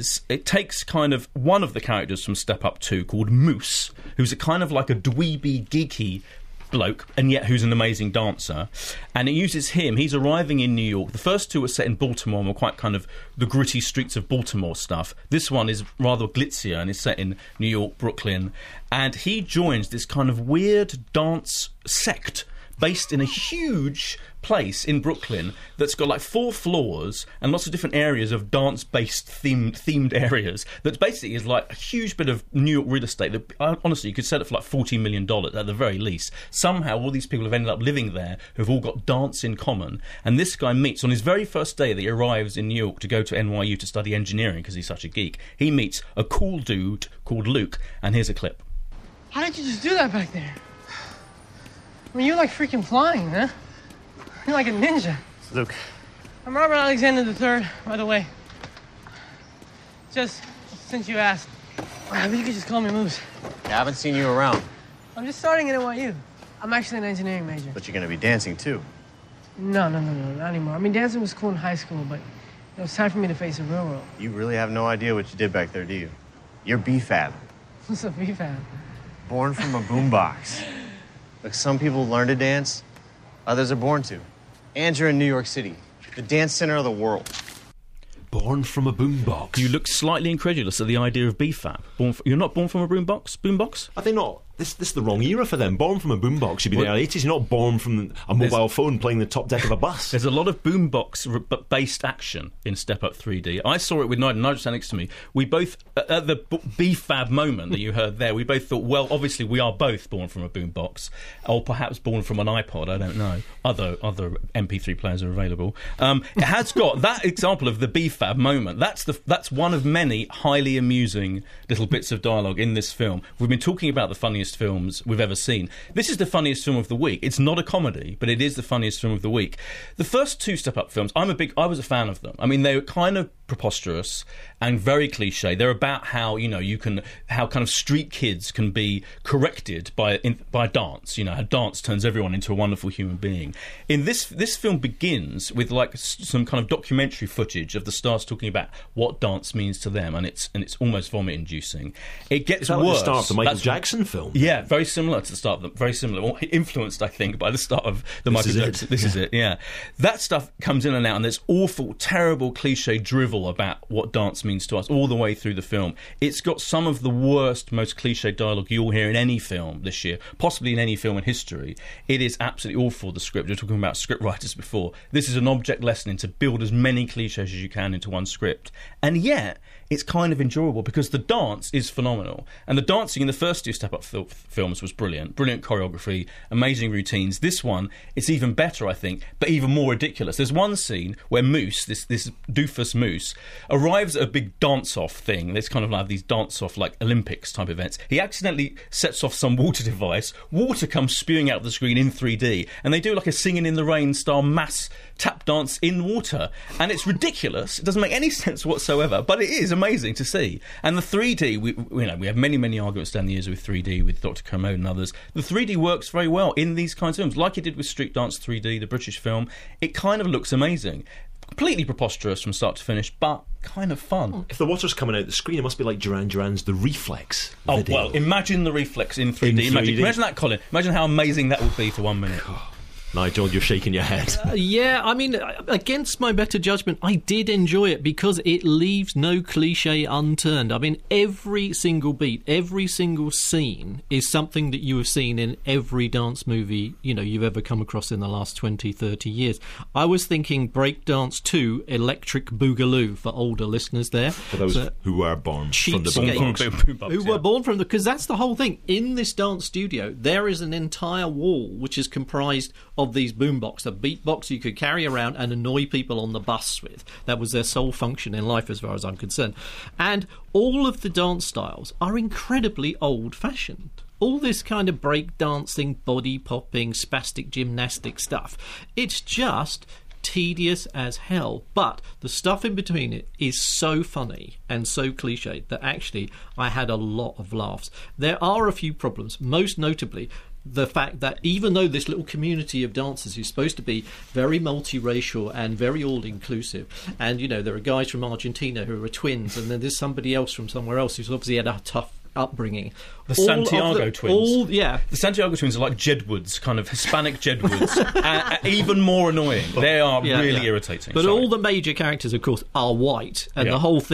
takes kind of one of the characters from Step Up 2 called Moose, who's a kind of like a dweeby, geeky bloke, and yet who's an amazing dancer, and it uses him. He's arriving in New York. The first two were set in Baltimore and were quite kind of the gritty streets of Baltimore stuff. This one is rather glitzier and is set in New York, Brooklyn, and he joins this kind of weird dance sect based in a huge place in Brooklyn that's got like 4 floors and lots of different areas of dance-based themed areas that basically is like a huge bit of New York real estate that honestly you could sell it for like $40 million at the very least. Somehow all these people have ended up living there who've all got dance in common, and this guy meets on his very first day that he arrives in New York to go to NYU to study engineering because he's such a geek. He meets a cool dude called Luke, and here's a clip. How did you just do that back there? I mean, you're like freaking flying, huh? You're like a ninja. Luke. I'm Robert Alexander III, by the way. Just since you asked. You could just call me Moose. I haven't seen you around. I'm just starting at NYU. I'm actually an engineering major. But you're going to be dancing, too. No, not anymore. I mean, dancing was cool in high school, but it was time for me to face the real world. You really have no idea what you did back there, do you? You're BFAB. What's a BFAB? Born from a boombox. Look, some people learn to dance, others are born to. And you're in New York City, the dance center of the world. Born from a boombox. You look slightly incredulous at the idea of BFAB. You're not born from a boombox? Boombox? Are they not? This is the wrong era for them. Born from a boombox should be the early 80s. You're not born from a mobile phone playing the top deck of a bus. There's a lot of boombox-based action in Step Up 3D. I saw it with Nigel. Nigel sat next to me. We both, at the BFAB moment that you heard there, we both thought, well, obviously we are both born from a boombox, or perhaps born from an iPod, I don't know. Other MP3 players are available. It has got that example of the BFAB moment. That's one of many highly amusing little bits of dialogue in this film. We've been talking about the funniest films we've ever seen. This is the funniest film of the week. It's not a comedy, but it is the funniest film of the week. The first 2 Step Up films, I was a fan of them. I mean, they were kind of preposterous and very cliche. They're about how how kind of street kids can be corrected by dance. How dance turns everyone into a wonderful human being. In this film begins with like some kind of documentary footage of the stars talking about what dance means to them, and it's almost vomit-inducing. It gets Is that worse. like the start of the Michael Jackson film? Yeah, very similar to the start of them. Very similar. Well, influenced, I think, by the start of the Michael Jackson. This is it, yeah. That stuff comes in and out, and there's awful, terrible, cliche drivel about what dance means to us all the way through the film. It's got some of the worst, most cliche dialogue you'll hear in any film this year, possibly in any film in history. It is absolutely awful, the script. We were talking about script writers before. This is an object lesson in to build as many cliches as you can into one script. And yet, it's kind of enjoyable because the dance is phenomenal. And the dancing in the first two Step Up films was brilliant. Brilliant choreography, amazing routines. This one, it's even better, I think, but even more ridiculous. There's one scene where Moose, this doofus Moose, arrives at a big dance-off thing. There's kind of like these dance-off, like Olympics type events. He accidentally sets off some water device. Water comes spewing out of the screen in 3D, and they do like a Singing in the Rain style mass tap dance in water. And it's ridiculous. It doesn't make any sense whatsoever, but it is amazing to see. And the 3D, we have many arguments down the years with 3D, with Dr. Kermode and others. The 3D works very well in these kinds of films, like it did with Street Dance 3D, the British film. It kind of looks amazing. Completely preposterous from start to finish, but kind of fun. If the water's coming out the screen, it must be like Duran Duran's The Reflex Oh, video. well, imagine The Reflex in 3D. Imagine that, Colin. Imagine how amazing that would be for 1 minute. Nigel, you're shaking your head. Yeah, I mean, against my better judgment, I did enjoy it because it leaves no cliche unturned. I mean, every single beat, every single scene is something that you have seen in every dance movie, you've ever come across in the last 20, 30 years. I was thinking Breakdance 2, Electric Boogaloo for older listeners there. For those who were born from the boombox. Who were born from the... Because that's the whole thing. In this dance studio, there is an entire wall which is comprised of these boombox, a beatbox you could carry around and annoy people on the bus with. That was their sole function in life as far as I'm concerned. And all of the dance styles are incredibly old-fashioned. All this kind of break-dancing, body-popping, spastic gymnastic stuff. It's just tedious as hell, but the stuff in between it is so funny and so cliched that actually I had a lot of laughs. There are a few problems, most notably the fact that even though this little community of dancers is supposed to be very multiracial and very all-inclusive, and there are guys from Argentina who are twins, and then there's somebody else from somewhere else who's obviously had a tough upbringing. The Santiago twins. The Santiago twins are like Jedwards, kind of Hispanic Jedwards, even more annoying. They are really irritating. But all the major characters, of course, are white, and the whole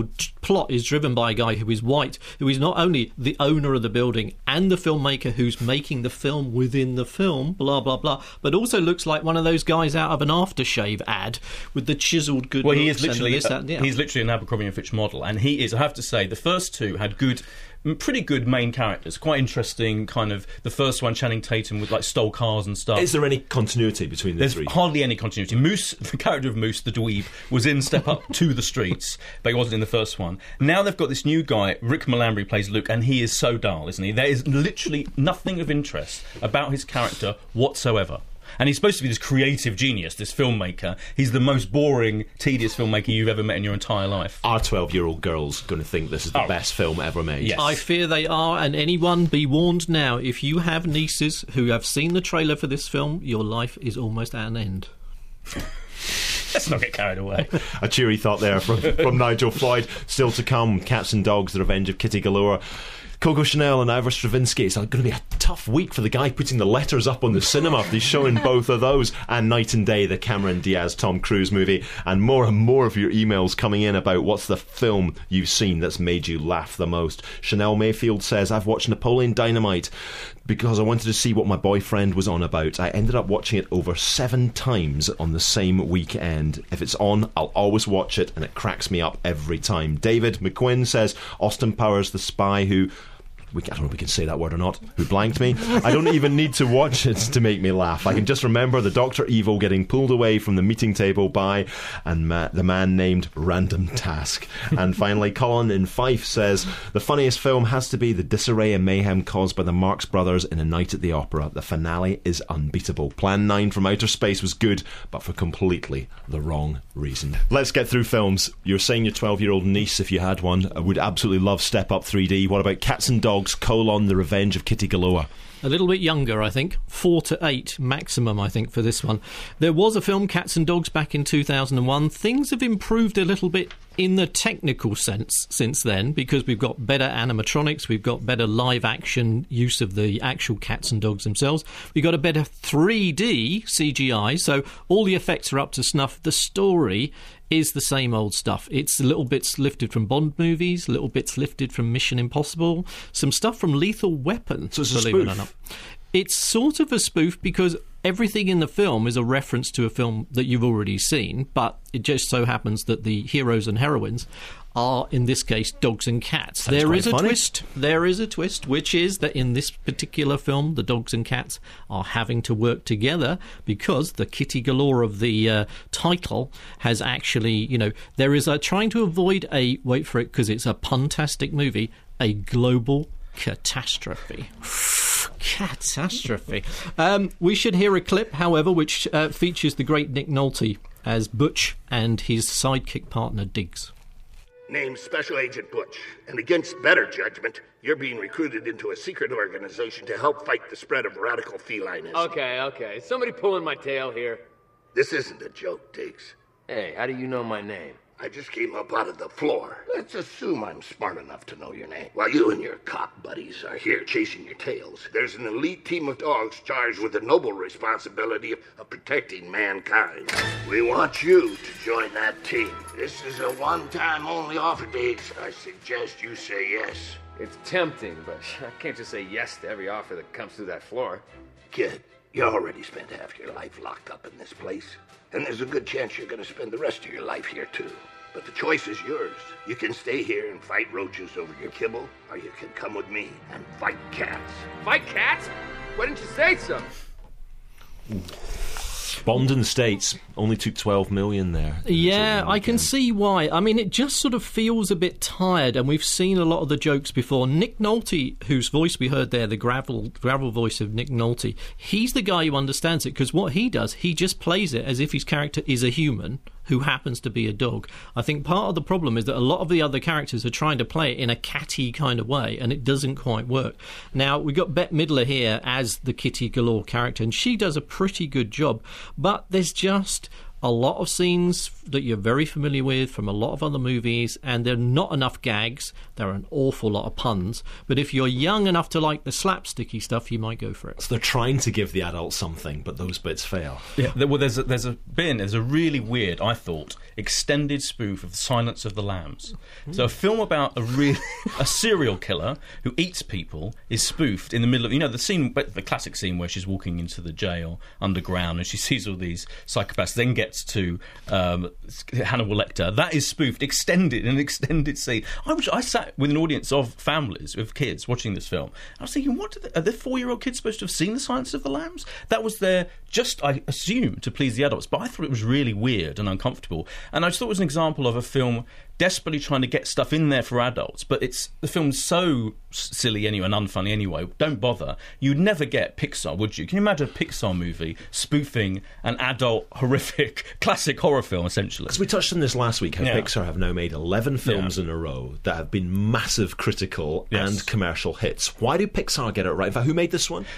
plot is driven by a guy who is white, who is not only the owner of the building and the filmmaker who's making the film within the film, blah, blah, blah, but also looks like one of those guys out of an aftershave ad with the chiselled good looks. He is literally, he's literally an Abercrombie & Fitch model, and he is, I have to say, the first two had pretty good main characters, quite interesting. Kind of the first one, Channing Tatum, with stole cars and stuff. Is there any continuity between the three? There's hardly any continuity. Moose, the character of Moose, the dweeb, was in Step Up to the Streets, but he wasn't in the first one. Now they've got this new guy, Rick Molambre, plays Luke, and he is so dull, isn't he? There is literally nothing of interest about his character whatsoever. And he's supposed to be this creative genius, this filmmaker. He's the most boring, tedious filmmaker you've ever met in your entire life. Are 12-year-old girls going to think this is the best film ever made? Yes. I fear they are, and anyone be warned now, if you have nieces who have seen the trailer for this film, your life is almost at an end. Let's not get carried away. A cheery thought there from Nigel Floyd. Still to come, Cats and Dogs, The Revenge of Kitty Galore. Coco Chanel and Ivor Stravinsky. It's going to be a tough week for the guy putting the letters up on the cinema. He's showing both of those. And Night and Day, the Cameron Diaz, Tom Cruise movie. And more of your emails coming in about what's the film you've seen that's made you laugh the most. Chanel Mayfield says, I've watched Napoleon Dynamite because I wanted to see what my boyfriend was on about. I ended up watching it over 7 times on the same weekend. If it's on, I'll always watch it, and it cracks me up every time. David McQuinn says, Austin Powers, the spy who... I don't know if we can say that word or not, who blanked me. I don't even need to watch it to make me laugh. I can just remember the Dr. Evil getting pulled away from the meeting table by the man named Random Task. And finally, Colin in Fife says, the funniest film has to be the disarray and mayhem caused by the Marx Brothers in A Night at the Opera. The finale is unbeatable. Plan 9 from Outer Space was good, but for completely the wrong reason. Let's get through films. You're saying your 12-year-old niece, if you had one, would absolutely love Step Up 3D. What about Cats and Dogs, The Revenge of Kitty Galore? A little bit younger, I think. 4 to 8 maximum, I think, for this one. There was a film, Cats and Dogs, back in 2001. Things have improved a little bit in the technical sense since then, because we've got better animatronics, we've got better live action use of the actual cats and dogs themselves, we've got a better 3D CGI, so all the effects are up to snuff. The story is the same old stuff. It's little bits lifted from Bond movies, little bits lifted from Mission Impossible, some stuff from Lethal Weapon, so it's a believe it or spoof. not. It's sort of a spoof because everything in the film is a reference to a film that you've already seen, but it just so happens that the heroes and heroines are, in this case, dogs and cats. Sounds There is a quite funny. twist. There is a twist, which is that in this particular film, the dogs and cats are having to work together because the kitty galore of the title has actually, there is trying to avoid wait for it because it's a puntastic movie, a global catastrophe. Catastrophe. We should hear a clip, however, which features the great Nick Nolte as Butch and his sidekick partner Diggs. Named Special Agent Butch, and against better judgment, you're being recruited into a secret organization to help fight the spread of radical felinism. Okay. Is somebody pulling my tail here? This isn't a joke, Diggs. Hey, how do you know my name? I just came up out of the floor. Let's assume I'm smart enough to know your name. While you and your cop buddies are here chasing your tails, there's an elite team of dogs charged with the noble responsibility of protecting mankind. We want you to join that team. This is a one-time only offer, Diggs. I suggest you say yes. It's tempting, but I can't just say yes to every offer that comes through that floor. Kid, you already spent half your life locked up in this place, and there's a good chance you're going to spend the rest of your life here, too. But the choice is yours. You can stay here and fight roaches over your kibble, or you can come with me and fight cats. Fight cats? Why didn't you say so? Bond in the States only took 12 million there. Yeah, I can see why. I mean, it just sort of feels a bit tired, and we've seen a lot of the jokes before. Nick Nolte, whose voice we heard there, the gravel voice of Nick Nolte, he's the guy who understands it, because what he does, he just plays it as if his character is a human who happens to be a dog. I think part of the problem is that a lot of the other characters are trying to play it in a catty kind of way, and it doesn't quite work. Now, we've got Bette Midler here as the Kitty Galore character, and she does a pretty good job, but there's just a lot of scenes that you're very familiar with from a lot of other movies, and there are not enough gags. There are an awful lot of puns, but if you're young enough to like the slapsticky stuff, you might go for it. So they're trying to give the adults something, but those bits fail. Yeah, well, there's a really weird, I thought, extended spoof of The Silence of the Lambs. So a film about a serial killer who eats people is spoofed in the middle of the classic scene where she's walking into the jail underground and she sees all these psychopaths, then gets to Hannibal Lecter. That is spoofed, an extended scene. I sat with an audience of families with kids watching this film. I was thinking, are the 4-year-old kids supposed to have seen The Silence of the Lambs? That was there just, I assume, to please the adults, but I thought it was really weird and uncomfortable. And I just thought it was an example of a film desperately trying to get stuff in there for adults, but the film's so silly anyway and unfunny anyway. Don't bother. You'd never get Pixar, would you? Can you imagine a Pixar movie spoofing an adult, horrific, classic horror film, essentially? Because we touched on this last week, how Pixar have now made 11 films in a row that have been massive critical and commercial hits. Why do Pixar get it right? In fact, who made this one?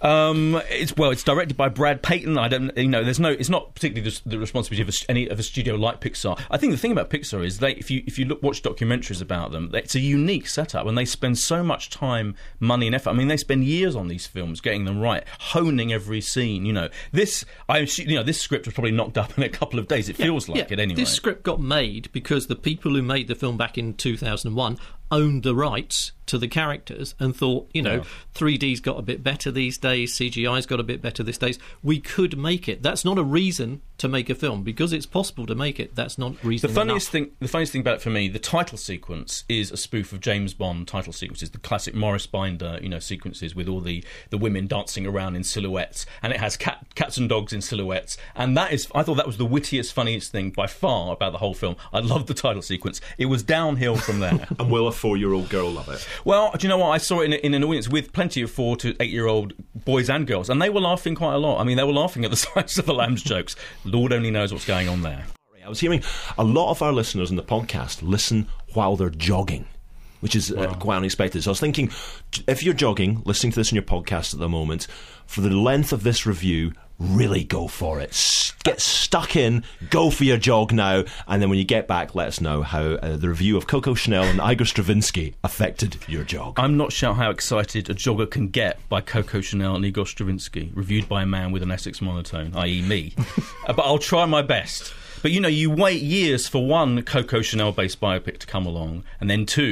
It's directed by Brad Payton. It's not particularly the responsibility of any of a studio like Pixar. I think the thing about Pixar is if you watch documentaries about them, it's a unique setup, and they spend so much time, money, and effort. I mean, they spend years on these films, getting them right, honing every scene. This script was probably knocked up in a couple of days. It feels like it anyway. This script got made because the people who made the film back in 2001 owned the rights to the characters and thought, 3D's got a bit better these days, CGI's got a bit better these days, we could make it. That's not a reason to make a film. Because it's possible to make it, that's not reason enough. The funniest thing about it for me, the title sequence is a spoof of James Bond title sequences, the classic Morris Binder, sequences with all the women dancing around in silhouettes, and it has cats and dogs in silhouettes, and I thought that was the wittiest, funniest thing by far about the whole film. I loved the title sequence. It was downhill from there. And will a 4-year-old girl love it? Well, do you know what? I saw it in an audience with plenty of 4 to 8-year-old boys and girls, and they were laughing quite a lot. I mean, they were laughing at the Silence of the Lambs jokes. Lord only knows what's going on there. I was hearing a lot of our listeners in the podcast listen while they're jogging, which is quite unexpected. So I was thinking, if you're jogging, listening to this in your podcast at the moment, for the length of this review, really go for it. Get stuck in, go for your jog now, and then when you get back, let us know how the review of Coco Chanel and Igor Stravinsky affected your jog. I'm not sure how excited a jogger can get by Coco Chanel and Igor Stravinsky, reviewed by a man with an Essex monotone, i.e. me. But I'll try my best. But you wait years for one Coco Chanel-based biopic to come along, and then 2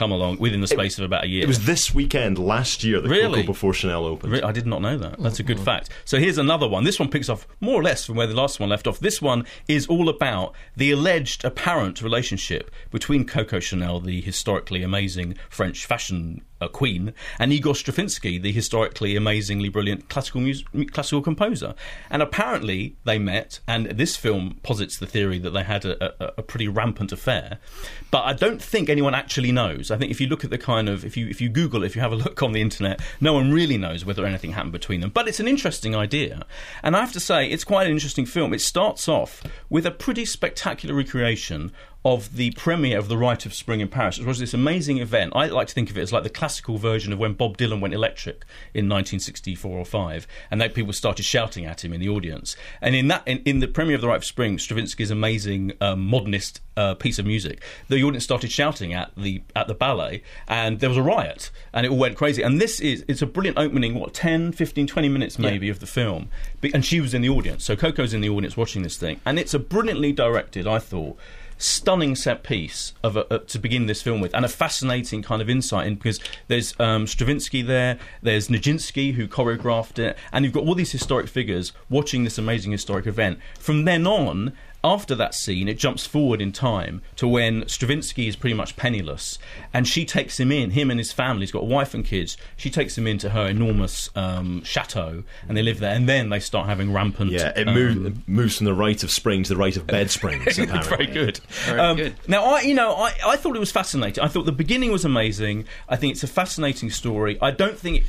come along within the space of about a year. It was this weekend last year that Coco Before Chanel opened. I did not know that. That's a good fact. So here's another one. This one picks off more or less from where the last one left off. This one is all about the alleged apparent relationship between Coco Chanel, the historically amazing French fashion queen, and Igor Stravinsky, the historically amazingly brilliant classical composer. And apparently they met, and this film posits the theory that they had a pretty rampant affair. But I don't think anyone actually knows. I think if you look at the kind of, if you Google, if you have a look on the internet, no one really knows whether anything happened between them. But it's an interesting idea. And I have to say, it's quite an interesting film. It starts off with a pretty spectacular recreation of the premiere of The Rite of Spring in Paris. It was this amazing event. I like to think of it as like the classical version of when Bob Dylan went electric in 1964 or 5, and people started shouting at him in the audience. And in the premiere of The Rite of Spring, Stravinsky's amazing modernist piece of music, the audience started shouting at the ballet, and there was a riot, and it all went crazy. And it's a brilliant opening, 10, 15, 20 minutes maybe of the film. And she was in the audience, so Coco's in the audience watching this thing. And it's a brilliantly directed, I thought, stunning set piece to begin this film with, and a fascinating kind of insight in, because there's Stravinsky there's Nijinsky who choreographed it, and you've got all these historic figures watching this amazing historic event. From then on, after that scene, it jumps forward in time to when Stravinsky is pretty much penniless, and she takes him in, him and his family, he's got a wife and kids, she takes him into her enormous chateau, and they live there, and then they start having rampant... Yeah, it moves from the Rite of Spring to the Rite of Bed Springs, apparently. Very good. Very good. Now, I thought it was fascinating. I thought the beginning was amazing. I think it's a fascinating story. I don't think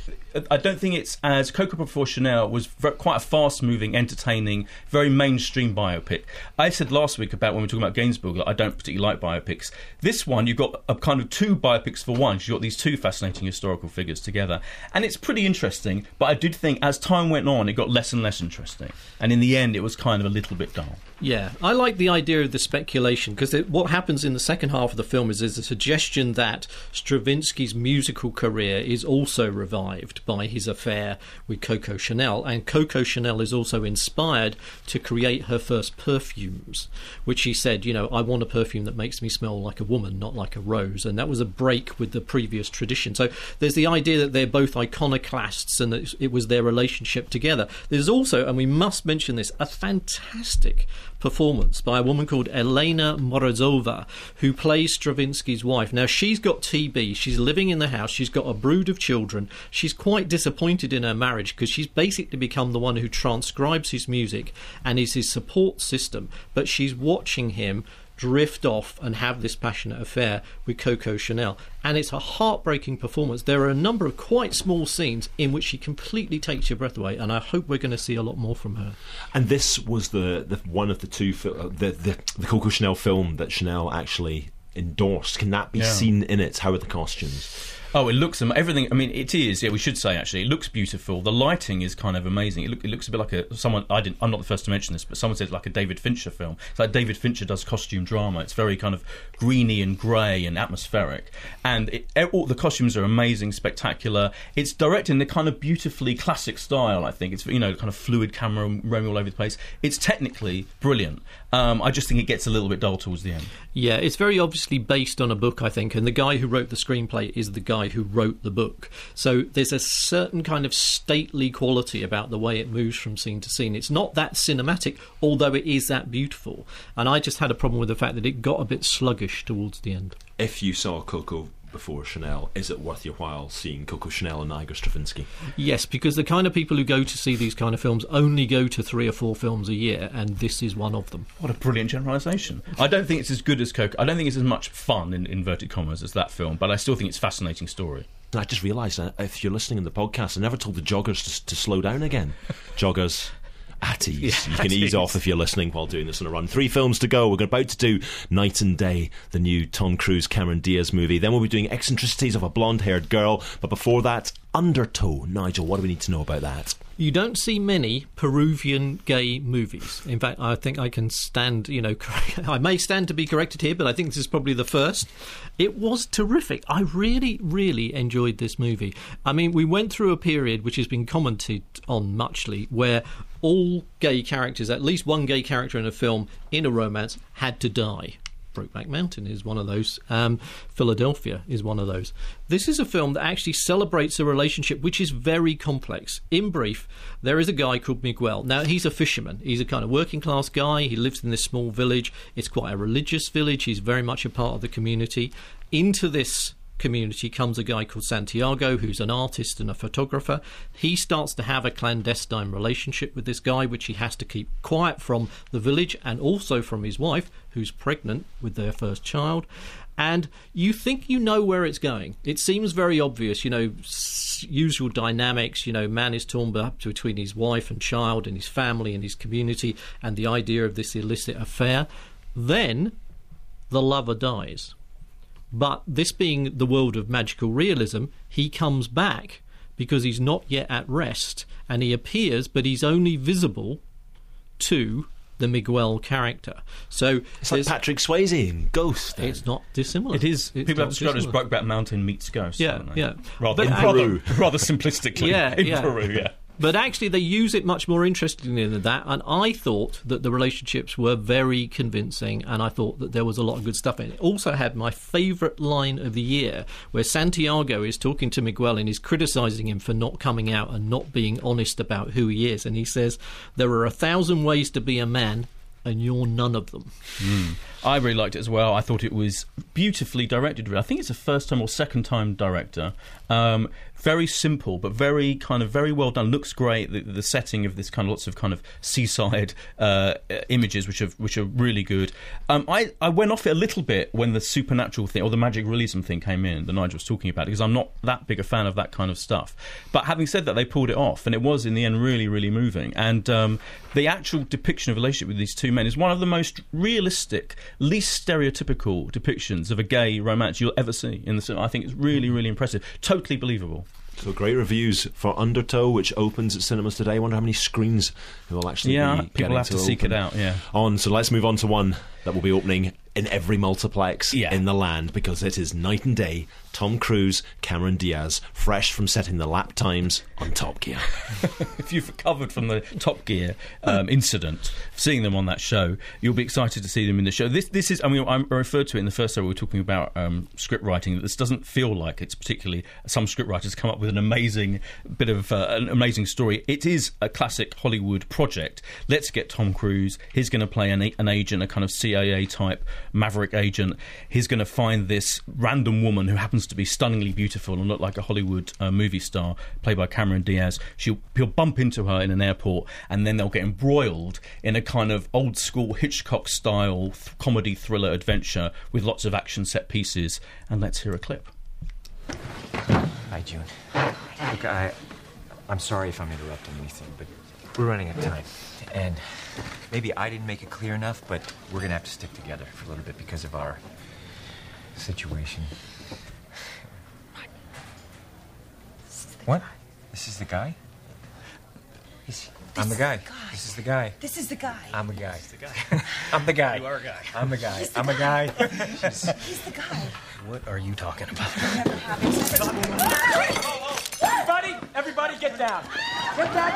it's as Coco Before Chanel was quite a fast-moving, entertaining, very mainstream biopic. I said last week about when we were talking about Gainsbourg that I don't particularly like biopics. This one, you've got a kind of two biopics for one. You've got these two fascinating historical figures together. And it's pretty interesting, but I did think as time went on, it got less and less interesting. And in the end, it was kind of a little bit dull. Yeah, I like the idea of the speculation, because what happens in the second half of the film is there's a suggestion that Stravinsky's musical career is also revived by his affair with Coco Chanel, and Coco Chanel is also inspired to create her first perfumes, which she said, I want a perfume that makes me smell like a woman, not like a rose, and that was a break with the previous tradition. So there's the idea that they're both iconoclasts and that it was their relationship together. There's also, and we must mention this, a fantastic performance by a woman called Elena Morozova, who plays Stravinsky's wife. Now, she's got TB, she's living in the house, she's got a brood of children, she's quite disappointed in her marriage because she's basically become the one who transcribes his music and is his support system, but she's watching him drift off and have this passionate affair with Coco Chanel, and it's a heartbreaking performance. There are a number of quite small scenes in which she completely takes your breath away, and I hope we're going to see a lot more from her. And this was the one of the two the Coco Chanel film that Chanel actually endorsed. Can that be seen in it? How are the costumes? Oh, it looks everything. I mean, it is. Yeah, we should say actually, it looks beautiful. The lighting is kind of amazing. It looks a bit like someone. I'm not the first to mention this, but someone said it's like a David Fincher film. It's like David Fincher does costume drama. It's very kind of greeny and grey and atmospheric, and all the costumes are amazing, spectacular. It's directed in the kind of beautifully classic style. I think it's kind of fluid camera roaming all over the place. It's technically brilliant. I just think it gets a little bit dull towards the end. Yeah, it's very obviously based on a book, I think, and the guy who wrote the screenplay is the guy who wrote the book. So there's a certain kind of stately quality about the way it moves from scene to scene. It's not that cinematic, although it is that beautiful. And I just had a problem with the fact that it got a bit sluggish towards the end. If you saw Coco Before Chanel, is it worth your while seeing Coco Chanel and Igor Stravinsky? Yes, because the kind of people who go to see these kind of films only go to 3 or 4 films a year, and this is one of them. What a brilliant generalisation. I don't think it's as good as Coco. I don't think it's as much fun, in inverted commas, as that film, but I still think it's a fascinating story. I just realised that if you're listening in the podcast, I never told the joggers to slow down again. Joggers, at ease. You can ease off if you're listening while doing this on a run. 3 films to go. We're about to do Night and Day, the new Tom Cruise, Cameron Diaz movie. Then we'll be doing Eccentricities of a Blonde-Haired Girl. But before that, Undertow. Nigel, what do we need to know about that? You don't see many Peruvian gay movies. In fact, I think I can stand, I may stand to be corrected here, but I think this is probably the first. It was terrific. I really, really enjoyed this movie. I mean, we went through a period which has been commented on muchly, where all gay characters, at least one gay character in a film, in a romance, had to die. Brokeback Mountain is one of those. Philadelphia is one of those. This is a film that actually celebrates a relationship which is very complex. In brief, there is a guy called Miguel. Now, he's a fisherman. He's a kind of working class guy. He lives in this small village. It's quite a religious village. He's very much a part of the community. Into this community comes a guy called Santiago, who's an artist and a photographer. He starts to have a clandestine relationship with this guy, which he has to keep quiet from the village and also from his wife, who's pregnant with their first child. And you think you know where it's going. It seems very obvious, usual dynamics, man is torn up between his wife and child and his family and his community and the idea of this illicit affair. Then the lover dies. But this being the world of magical realism, he comes back because he's not yet at rest, and he appears, but he's only visible to the Miguel character. So it's like Patrick Swayze in Ghost. Then. It's not dissimilar. It is. People have described it as Brokeback Mountain meets Ghost. Yeah. Rather simplistically. In Peru. Yeah. But actually, they use it much more interestingly than that, and I thought that the relationships were very convincing, and I thought that there was a lot of good stuff in it. It also had my favourite line of the year, where Santiago is talking to Miguel and he's criticising him for not coming out and not being honest about who he is, and he says, "There are 1,000 ways to be a man, and you're none of them." I really liked it as well. I thought it was beautifully directed. I think it's a first-time or second-time director. Very simple, but very well done. Looks great. The setting of this lots of seaside images, which are really good. I went off it a little bit when the supernatural thing or the magic realism thing came in that Nigel was talking about, because I'm not that big a fan of that kind of stuff. But having said that, they pulled it off, and it was in the end really, really moving. And the actual depiction of a relationship with these two men is one of the most realistic, least stereotypical depictions of a gay romance you'll ever see in the cinema. I think it's really, really impressive. Totally believable. So great reviews for Undertow, which opens at cinemas today. I wonder how many screens it will actually be. People have to seek it out. So let's move on to one that will be opening in every multiplex in the land, because it is night and day. Tom Cruise, Cameron Diaz, fresh from setting the lap times on Top Gear. If you've recovered from the Top Gear incident, seeing them on that show, you'll be excited to see them in the show. This is, I referred to it in the first hour. We were talking about script writing. This doesn't feel like it's particularly. Some script writers come up with an amazing bit of an amazing story. It is a classic Hollywood project. Let's get Tom Cruise. He's going to play an agent, a kind of CIA type maverick agent. He's going to find this random woman who happens to be stunningly beautiful and look like a Hollywood movie star, played by Cameron Diaz. He'll bump into her in an airport, and then they'll get embroiled in a kind of old school Hitchcock style comedy thriller adventure with lots of action set pieces. And let's hear a clip. Hi, June. Look, I'm sorry if I'm interrupting anything, but we're running out of time. And maybe I didn't make it clear enough, but we're going to have to stick together for a little bit because of our situation. What? This is the guy? I'm the guy. This is the guy. This is the guy. I'm the guy. I'm the guy. You are a guy. I'm a guy. I'm a guy. He's the guy. What are you talking about? Everybody get down. Get down.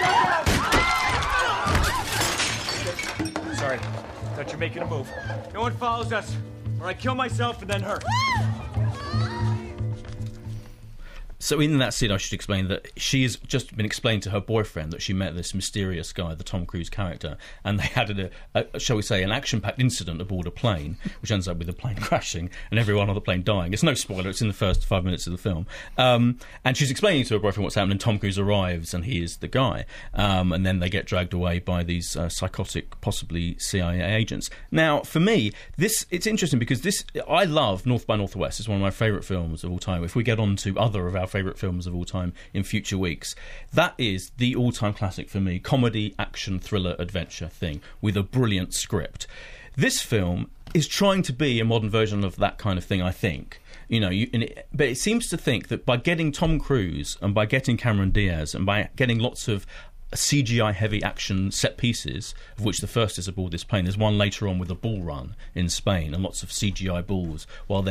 Sorry. Thought you were making a move. No one follows us, or I kill myself and then her. So in that scene, I should explain that she has just been explained to her boyfriend that she met this mysterious guy, the Tom Cruise character, and they had shall we say, an action-packed incident aboard a plane, which ends up with the plane crashing and everyone on the plane dying. It's no spoiler, it's in the first 5 minutes of the film. And she's explaining to her boyfriend what's happened, and Tom Cruise arrives, and he is the guy. And then they get dragged away by these psychotic, possibly CIA agents. Now, for me, it's interesting because I love North by Northwest. It's one of my favourite films of all time. If we get on to other of our favourite films of all time in future weeks, that is the all-time classic for me, comedy, action, thriller, adventure thing with a brilliant script. This film is trying to be a modern version of that kind of thing, I think. But it seems to think that by getting Tom Cruise and by getting Cameron Diaz and by getting lots of CGI-heavy action set pieces, of which the first is aboard this plane. There's one later on with a bull run in Spain and lots of CGI bulls while they're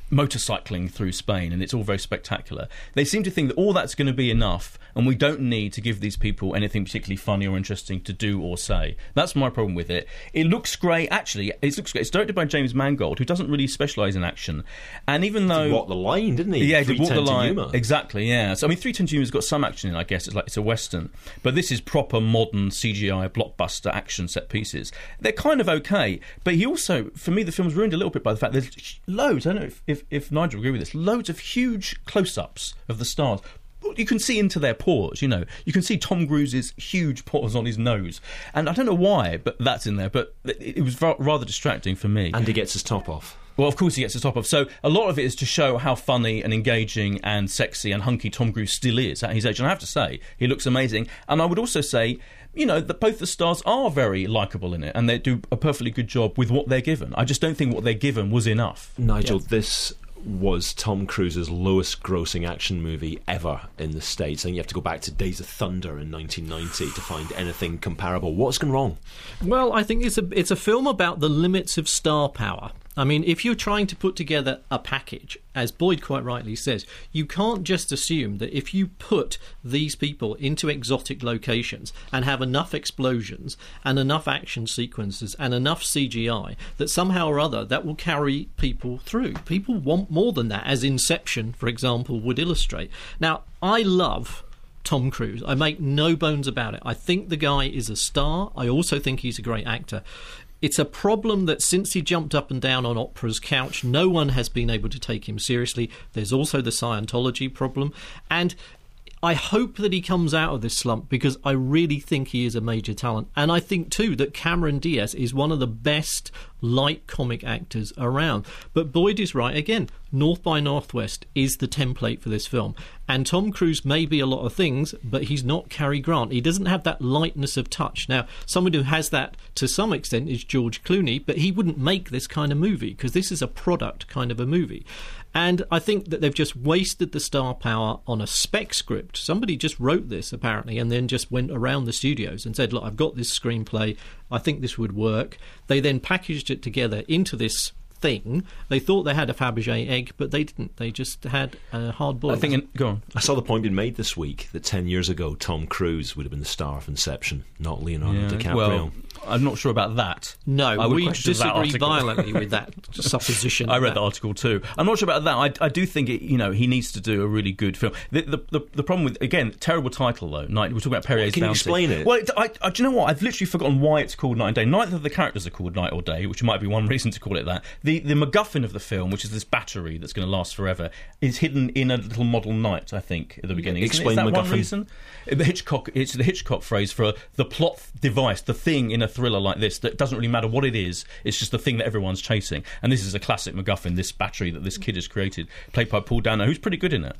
motorcycling through Spain, and it's all very spectacular. They seem to think that all that's going to be enough, and we don't need to give these people anything particularly funny or interesting to do or say. That's my problem with it. It looks great, actually. It looks great. It's directed by James Mangold, who doesn't really specialise in action. And even though... He walked the line, didn't he? Yeah, he did walk the line. Yuma. Exactly, yeah. So, I mean, 3:10 to Yuma's got some action in, I guess. It's a Western. But this is proper modern CGI blockbuster action set pieces. They're kind of okay. But he also, for me, the film's ruined a little bit by the fact there's loads, I don't know if Nigel agree with this, loads of huge close-ups of the stars. You can see into their pores, you know. You can see Tom Cruise's huge pores on his nose. And I don't know why, but that's in there. But it was rather distracting for me. And he gets his top off. Well, of course he gets his top off. So a lot of it is to show how funny and engaging and sexy and hunky Tom Cruise still is at his age. And I have to say, he looks amazing. And I would also say, you know, that both the stars are very likeable in it, and they do a perfectly good job with what they're given. I just don't think what they're given was enough. Nigel, this was Tom Cruise's lowest grossing action movie ever in the States. I think you have to go back to Days of Thunder in 1990 to find anything comparable. What's gone wrong? Well, I think it's a film about the limits of star power. I mean, if you're trying to put together a package, as Boyd quite rightly says, you can't just assume that if you put these people into exotic locations and have enough explosions and enough action sequences and enough CGI, that somehow or other that will carry people through. People want more than that, as Inception, for example, would illustrate. Now, I love Tom Cruise. I make no bones about it. I think the guy is a star. I also think he's a great actor. It's a problem that since he jumped up and down on Oprah's couch, no one has been able to take him seriously. There's also the Scientology problem. And I hope that he comes out of this slump, because I really think he is a major talent. And I think, too, that Cameron Diaz is one of the best light comic actors around. But Boyd is right again. North by Northwest is the template for this film. And Tom Cruise may be a lot of things, but he's not Cary Grant. He doesn't have that lightness of touch. Now, someone who has that to some extent is George Clooney, but he wouldn't make this kind of movie, because this is a product kind of a movie. And I think that they've just wasted the star power on a spec script. Somebody just wrote this, apparently, and then just went around the studios and said, look, I've got this screenplay, I think this would work. They then packaged it together into this thing. They thought they had a Fabergé egg, but they didn't. They just had a hard boiled. Go on. I saw the point being made this week that 10 years ago Tom Cruise would have been the star of Inception, not Leonardo DiCaprio. Well, I'm not sure about that. No, we disagree violently with that supposition. I read the article too. I'm not sure about that. I do think he needs to do a really good film. The problem with, again, terrible title though. We're talking about Perrier's Bounty. Can you explain it? Well, do you know what? I've literally forgotten why it's called Night and Day. Neither of the characters are called Night or Day, which might be one reason to call it that. The MacGuffin of the film, which is this battery that's going to last forever, is hidden in a little model night, I think, at the beginning. Explain is that MacGuffin. One reason? It's the Hitchcock phrase for the plot device, the thing in a thriller like this that doesn't really matter what it is, it's just the thing that everyone's chasing. And this is a classic MacGuffin, this battery that this kid has created, played by Paul Dano, who's pretty good in it.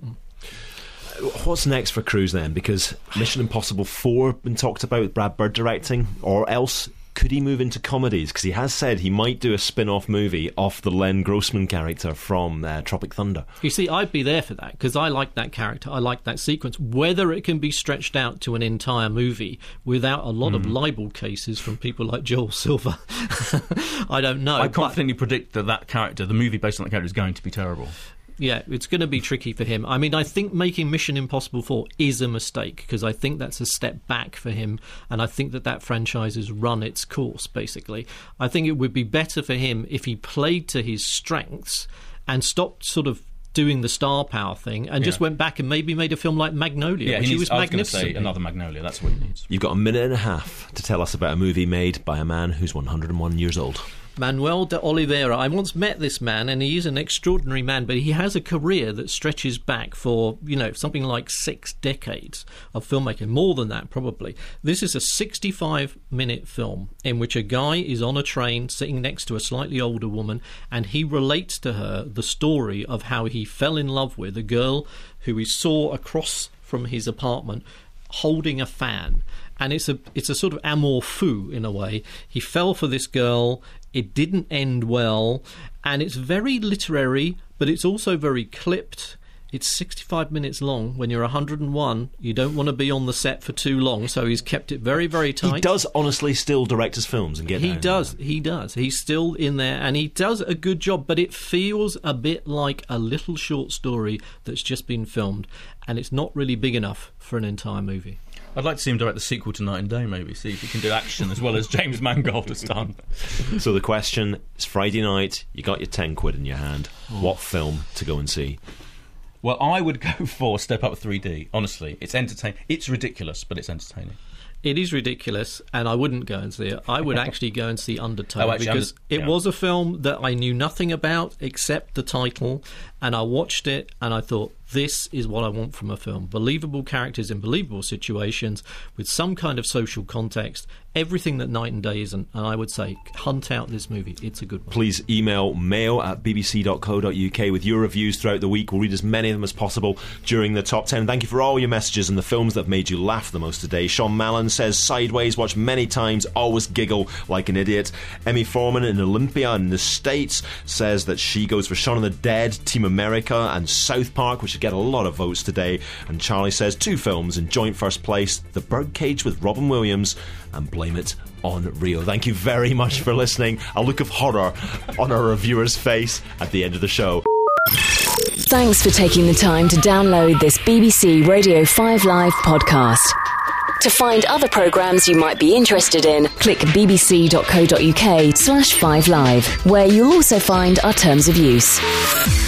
What's next for Cruise then? Because Mission Impossible 4 been talked about, Brad Bird directing, or else could he move into comedies? Because he has said he might do a spin-off movie off the Len Grossman character from Tropic Thunder. You see, I'd be there for that, because I like that character, I like that sequence. Whether it can be stretched out to an entire movie without a lot of libel cases from people like Joel Silver, I don't know. I confidently predict that character, the movie based on that character, is going to be terrible. Yeah, it's going to be tricky for him. I mean, I think making Mission Impossible 4 is a mistake, because I think that's a step back for him, and I think that franchise has run its course, basically. I think it would be better for him if he played to his strengths and stopped sort of doing the star power thing and just went back and maybe made a film like Magnolia, which he was magnificent. I was going to say another Magnolia, that's what he needs. You've got a minute and a half to tell us about a movie made by a man who's 101 years old. Manuel de Oliveira. I once met this man, and he is an extraordinary man, but he has a career that stretches back for, something like 6 decades of filmmaking. More than that, probably. This is a 65-minute film in which a guy is on a train sitting next to a slightly older woman, and he relates to her the story of how he fell in love with a girl who he saw across from his apartment holding a fan. And it's a sort of amour fou in a way. He fell for this girl. It didn't end well, and it's very literary, but it's also very clipped. It's 65 minutes long. When you're 101, you don't want to be on the set for too long, so he's kept it very, very tight. He does honestly still direct his films and get He does. He's still in there, and he does a good job, but it feels a bit like a little short story that's just been filmed, and it's not really big enough for an entire movie. I'd like to see him direct the sequel to Night and Day, maybe, see if he can do action as well as James Mangold has done. So the question is, Friday night, you got your 10 quid in your hand. What film to go and see? Well, I would go for Step Up 3D, honestly. It's entertaining. It's ridiculous, but it's entertaining. It is ridiculous, and I wouldn't go and see it. I would actually go and see Undertow, Oh, actually, because it was a film that I knew nothing about except the title, and I watched it and I thought, this is what I want from a film. Believable characters in believable situations with some kind of social context, everything that Night and Day isn't, and I would say, hunt out this movie. It's a good one. Please email mail@bbc.co.uk with your reviews throughout the week. We'll read as many of them as possible during the top 10. Thank you for all your messages and the films that have made you laugh the most today. Sean Mallon says Sideways, watched many times, always giggle like an idiot. Emmy Foreman in Olympia in the States says that she goes for Shaun of the Dead, Team America and South Park, which should get a lot of votes today. And Charlie says 2 films in joint first place, The Birdcage with Robin Williams and Blame It on Rio. Thank you very much for listening. A look of horror on our reviewer's face at the end of the show. Thanks for taking the time to download this BBC Radio 5 Live podcast. To find other programmes you might be interested in, click bbc.co.uk/5live, where you'll also find our terms of use.